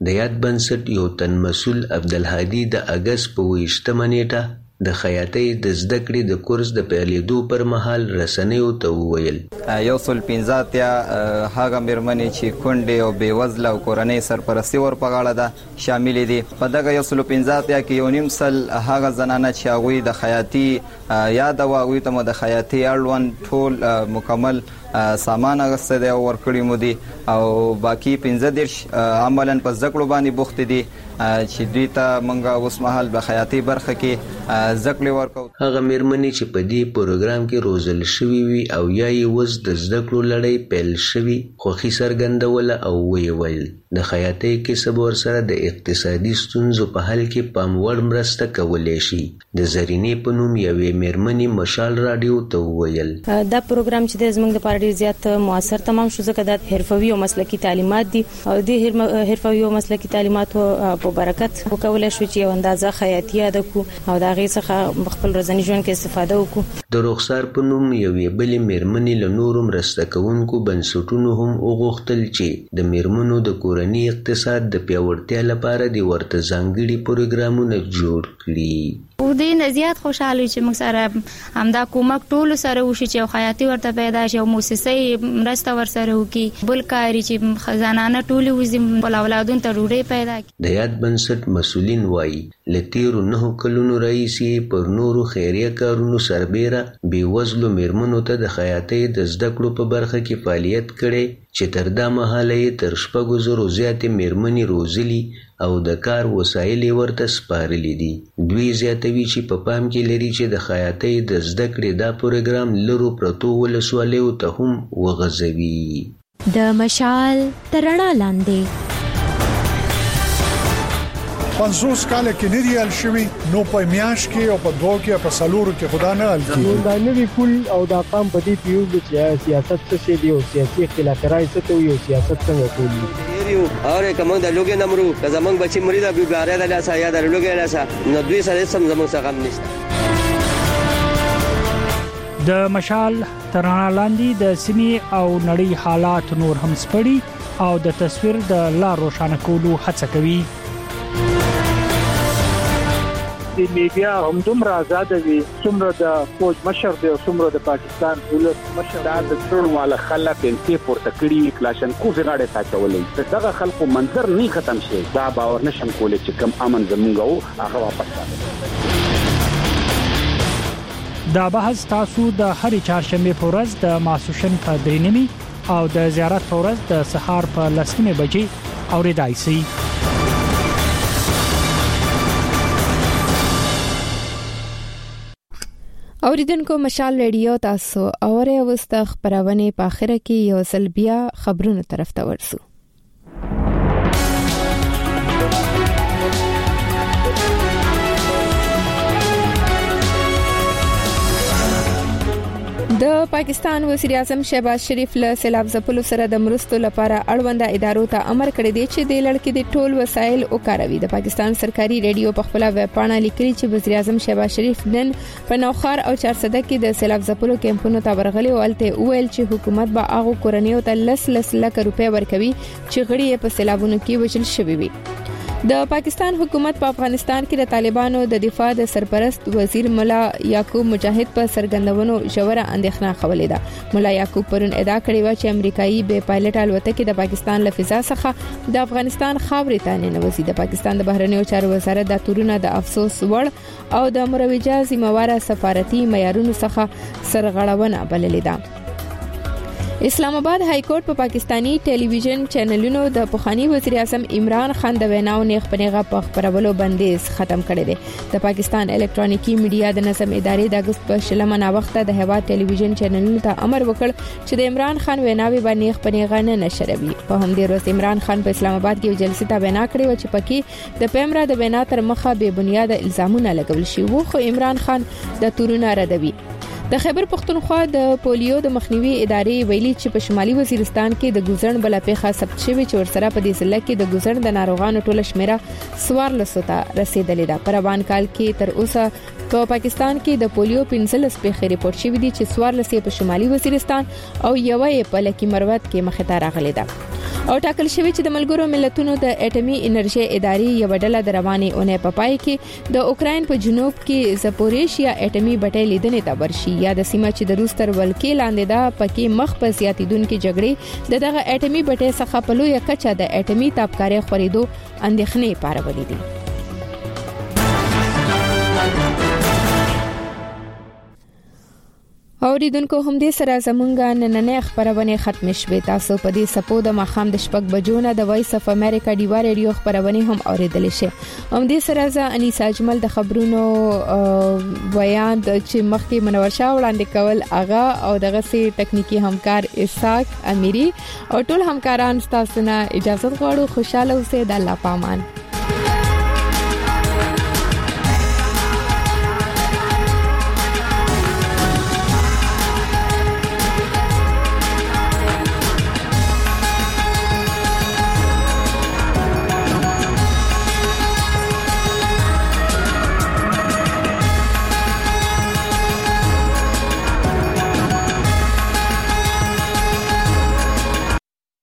د یاد بنسټ یو تن مسؤل عبدالهادي د اگست په ویشتمه نیټه د خیاطۍ د زده کړې د کورس د پیلېدو پر مهال رسنیو ته وویل یو سل پنځه اتیا هغه مېرمنې چې کونډې او بېوزله او کورنۍ سرپرستي ور په غاړه ده شاملې دي. په دغه یو سل پنځه اتیا کې یو نیم سل هغه زنانه چې هغوی د خیاطي یاده وه هغوی ته مو د خیاطي اړوند ټول مکمل سامان اغسته دی او ورکړي مو دي او باقي پنځه دېرش عملاً په زده کړو باندې بوخت دي چې دوی ته موږ اوس مهال په خیاطي برخه کې زده کړې ورکوو. هغه مېرمنې چې په دې پروګرام کې روزل شوي وي او یا یې اوس د زده کړو لړۍ پیل شوي خوښي څرګندوله او ویې ویل د خیاطۍ کسب ورسره د اقتصادي ستونزو په حل کې پام وړ مرسته کولی شي. د زرینې په نوم یوې مېرمنې مشال راډیو ته وویل دا پروګرام چې د زموږ لپاره ډېر زیات موثر تمام شو ځکه دا حرفوي او مسلکي تعلیمات دي او د حرفوي او مسلکي تعلیماتو په برکت وکولای شو چې یو اندازه خیاطي یاده کو او د هغې څخه خپل ورځني ژوند کې استفاده وکړو. د رخسار په نوم یوې بلې مېرمنې له نورو مرسته کوونکو بنسټونو هم وغوښتل چې د مېرمنو د کورني اقتصاد د پیاوړتیا لپاره د ورته ځانګړي پروګرامونه جوړ کړي. او دې نه زیات خوشاله چې موږ سره همدا کومک ټول سره وشي چې خیاطي ورته پیدا شي او موسسې مرسته ورسره وکړي بل کاري چې خزانانه ټول وزې بل اولادون ته ډوډۍ پیدا کړي. د یاد بنسټ مسؤلین وایي له تیرو نهو کلونو راهیسې پر نورو خیریه کارونو سربیره بېوزلو مېرمنو ته د خیاطۍ د زده کړو په برخه کې فعالیت کړی چې تر دا مهاله یې تر شپږو زرو زیاتې مېرمنې روزلي او د کار وسایل یې ورته سپارلي دي. دوی زیاتوي چې په پام کې لري چې د خیاطۍ د زده کړې دا پروګرام لرو پرتو ولسوالیو ته هم وغځوي. د مشال تر رڼا لاندې پنځوس کاله کې نه دی حل شوی نو په میاش کې او په دوه کې په سلورو کې خدا نه حل کیږي. دا نوی کول او دا قام په دې پیو چې سیاست څه شي دی او سیاسي اختلافات څه ته یو سیاست څنګه کوي یو اوره کوم د لوګي نمرو که زمنګ بچی مریدا بیګاره د لاسه یا د لوګي لاسه نو دوی سره سم زمنګ څنګه هم نشته. د مشال تر رڼا لاندې د سیمې او نړۍ حالات نور هم سپړي او د تصویر د لا روښانه کولو هڅه کوي. د میډیا هم دومره آزاد وي څومره د فوج مشر دی او څومره د پاکستان ولس مشر دا د ټول والا خلک انتې پورته کړي کلاشن کو زغاړه ساتولې دغه خلکو منظر نه ختم شي دا باور نشم کولای چې کم امن زمونږ هغه واپس راځي. دا بحث تاسو د هرې چهارشنبه په ورځ د ماسوشن په درې نیمه او د زیارت په ورځ د سهار په لسمه بجې اوریدای شي. اوریدونکو مشال ریډیو تاسو اوري اوسط خبرونه په اخره کې یو ځل بیا خبرونه طرف ته ورسو. د پاکستان وزیر اعظم شهباز شریف له سیلاب ځپلو سره د مرستو لپاره اړونده ادارو ته امر کړی دی چې د لړکې د ټول وسایل وکاروي. د پاکستان سرکاري ریډیو په خپل ویب پاڼه لیکلي چې وزیر اعظم شهباز شریف نن په نوخار او چارسده کې د سیلاب ځپلو کیمپونو ته ورغلي او الته ویل چې حکومت به هغه کورنیو ته لس لس لک روپۍ ورکوي چې غړي په سیلابونو کې وژل شوي وي. د پاکستان حکومت په افغانستان کې د طالبانو د دفاع د سرپرست وزیر مولا یعقوب مجاهد په سرګندونو ژوره اندېښنه خولې ده. مولا یعقوب پرون ادعا کړې و چې امریکایي بې پایلټ الوتکې د پاکستان له فضا څخه د افغانستان خاورې ته ننوځي. د پاکستان د بهرنیو چارو وزارت د تورونه د افسوس وړ او د مروجه ذمہواره سفارتي معیارونو څخه سرغړونه بللې ده. اسلام آباد های کورټ په پاکستانی ټلویزیون چینلونو د پخوانی وزیر اعظم عمران خان د ویناو نیغ پنیغه په خبرولو بندیز ختم کړی دی. د پاکستان الکترونیکی میډیا د نظم ادارې د اگست په شلمه نا وخته د هوا ټلویزیون چینلونو ته امر وکړ چې د عمران خان ویناوي باندې نیغ پنیغه نه نشروي. په همدې ورځ عمران خان په اسلام آباد کې یو جلسه ته وینا کړې و چې پکې د پیمرا د وینا تر مخه بے بنیاد الزامونه لګول شي وو، خو عمران خان د تورونه ردوي. د خیبر پختونخوا د پولیو د مخنیوي ادارې ویلي چې په شمالي وزیرستان کې د ګوزن بل پیښه ثبت شوې چې ورسره په دې ضلع کې د ګوزن د ناروغانو ټوله شمیره سوار لسوته رسیدلې ده. په روان کال کې تر اوسه په پاکستان کې د پولیو پنځلس پیښې ریپورت شوې دي چې سوار لسې په شمالي وزیرستان او یوه په لکی مروت کې مخه ته راغلې ده. او ټاکل شوی چې د ملګرو ملتونو د اټومي انرژي ادارې یو ډله د رواني اونۍ په پای کې د اوکراین په جنوب کې زپوریشیا اټومي بټۍ لیدنې ته ورشي. یا د سیمه چې د روس تر ولکې لاندې ده پکې مخ په زیاتیدونکو جګړې د دغه اټومي بټۍ څخه په لویه کچه د اټومي تابکارۍ خورېدو اندېښنې پارولې دي. اوریدونکو هم دې سره زمونږه نننې خبرونه ختم شوه. تاسو په دې سپو د مخام د شپږ بجو نه د وایس اف امریکا ډیوا ریډیو خبرونه هم اوریدل شي. هم دې سره ز انیسا اجمل د خبرونو بیان چې مخکې منور شاه وړاندې کول اغا او دغه سي ټکنیکی همکار اسحاق امیری او ټول همکاران تاسو نه اجازه غواړو. خوشاله اوسئ. د الله پامان.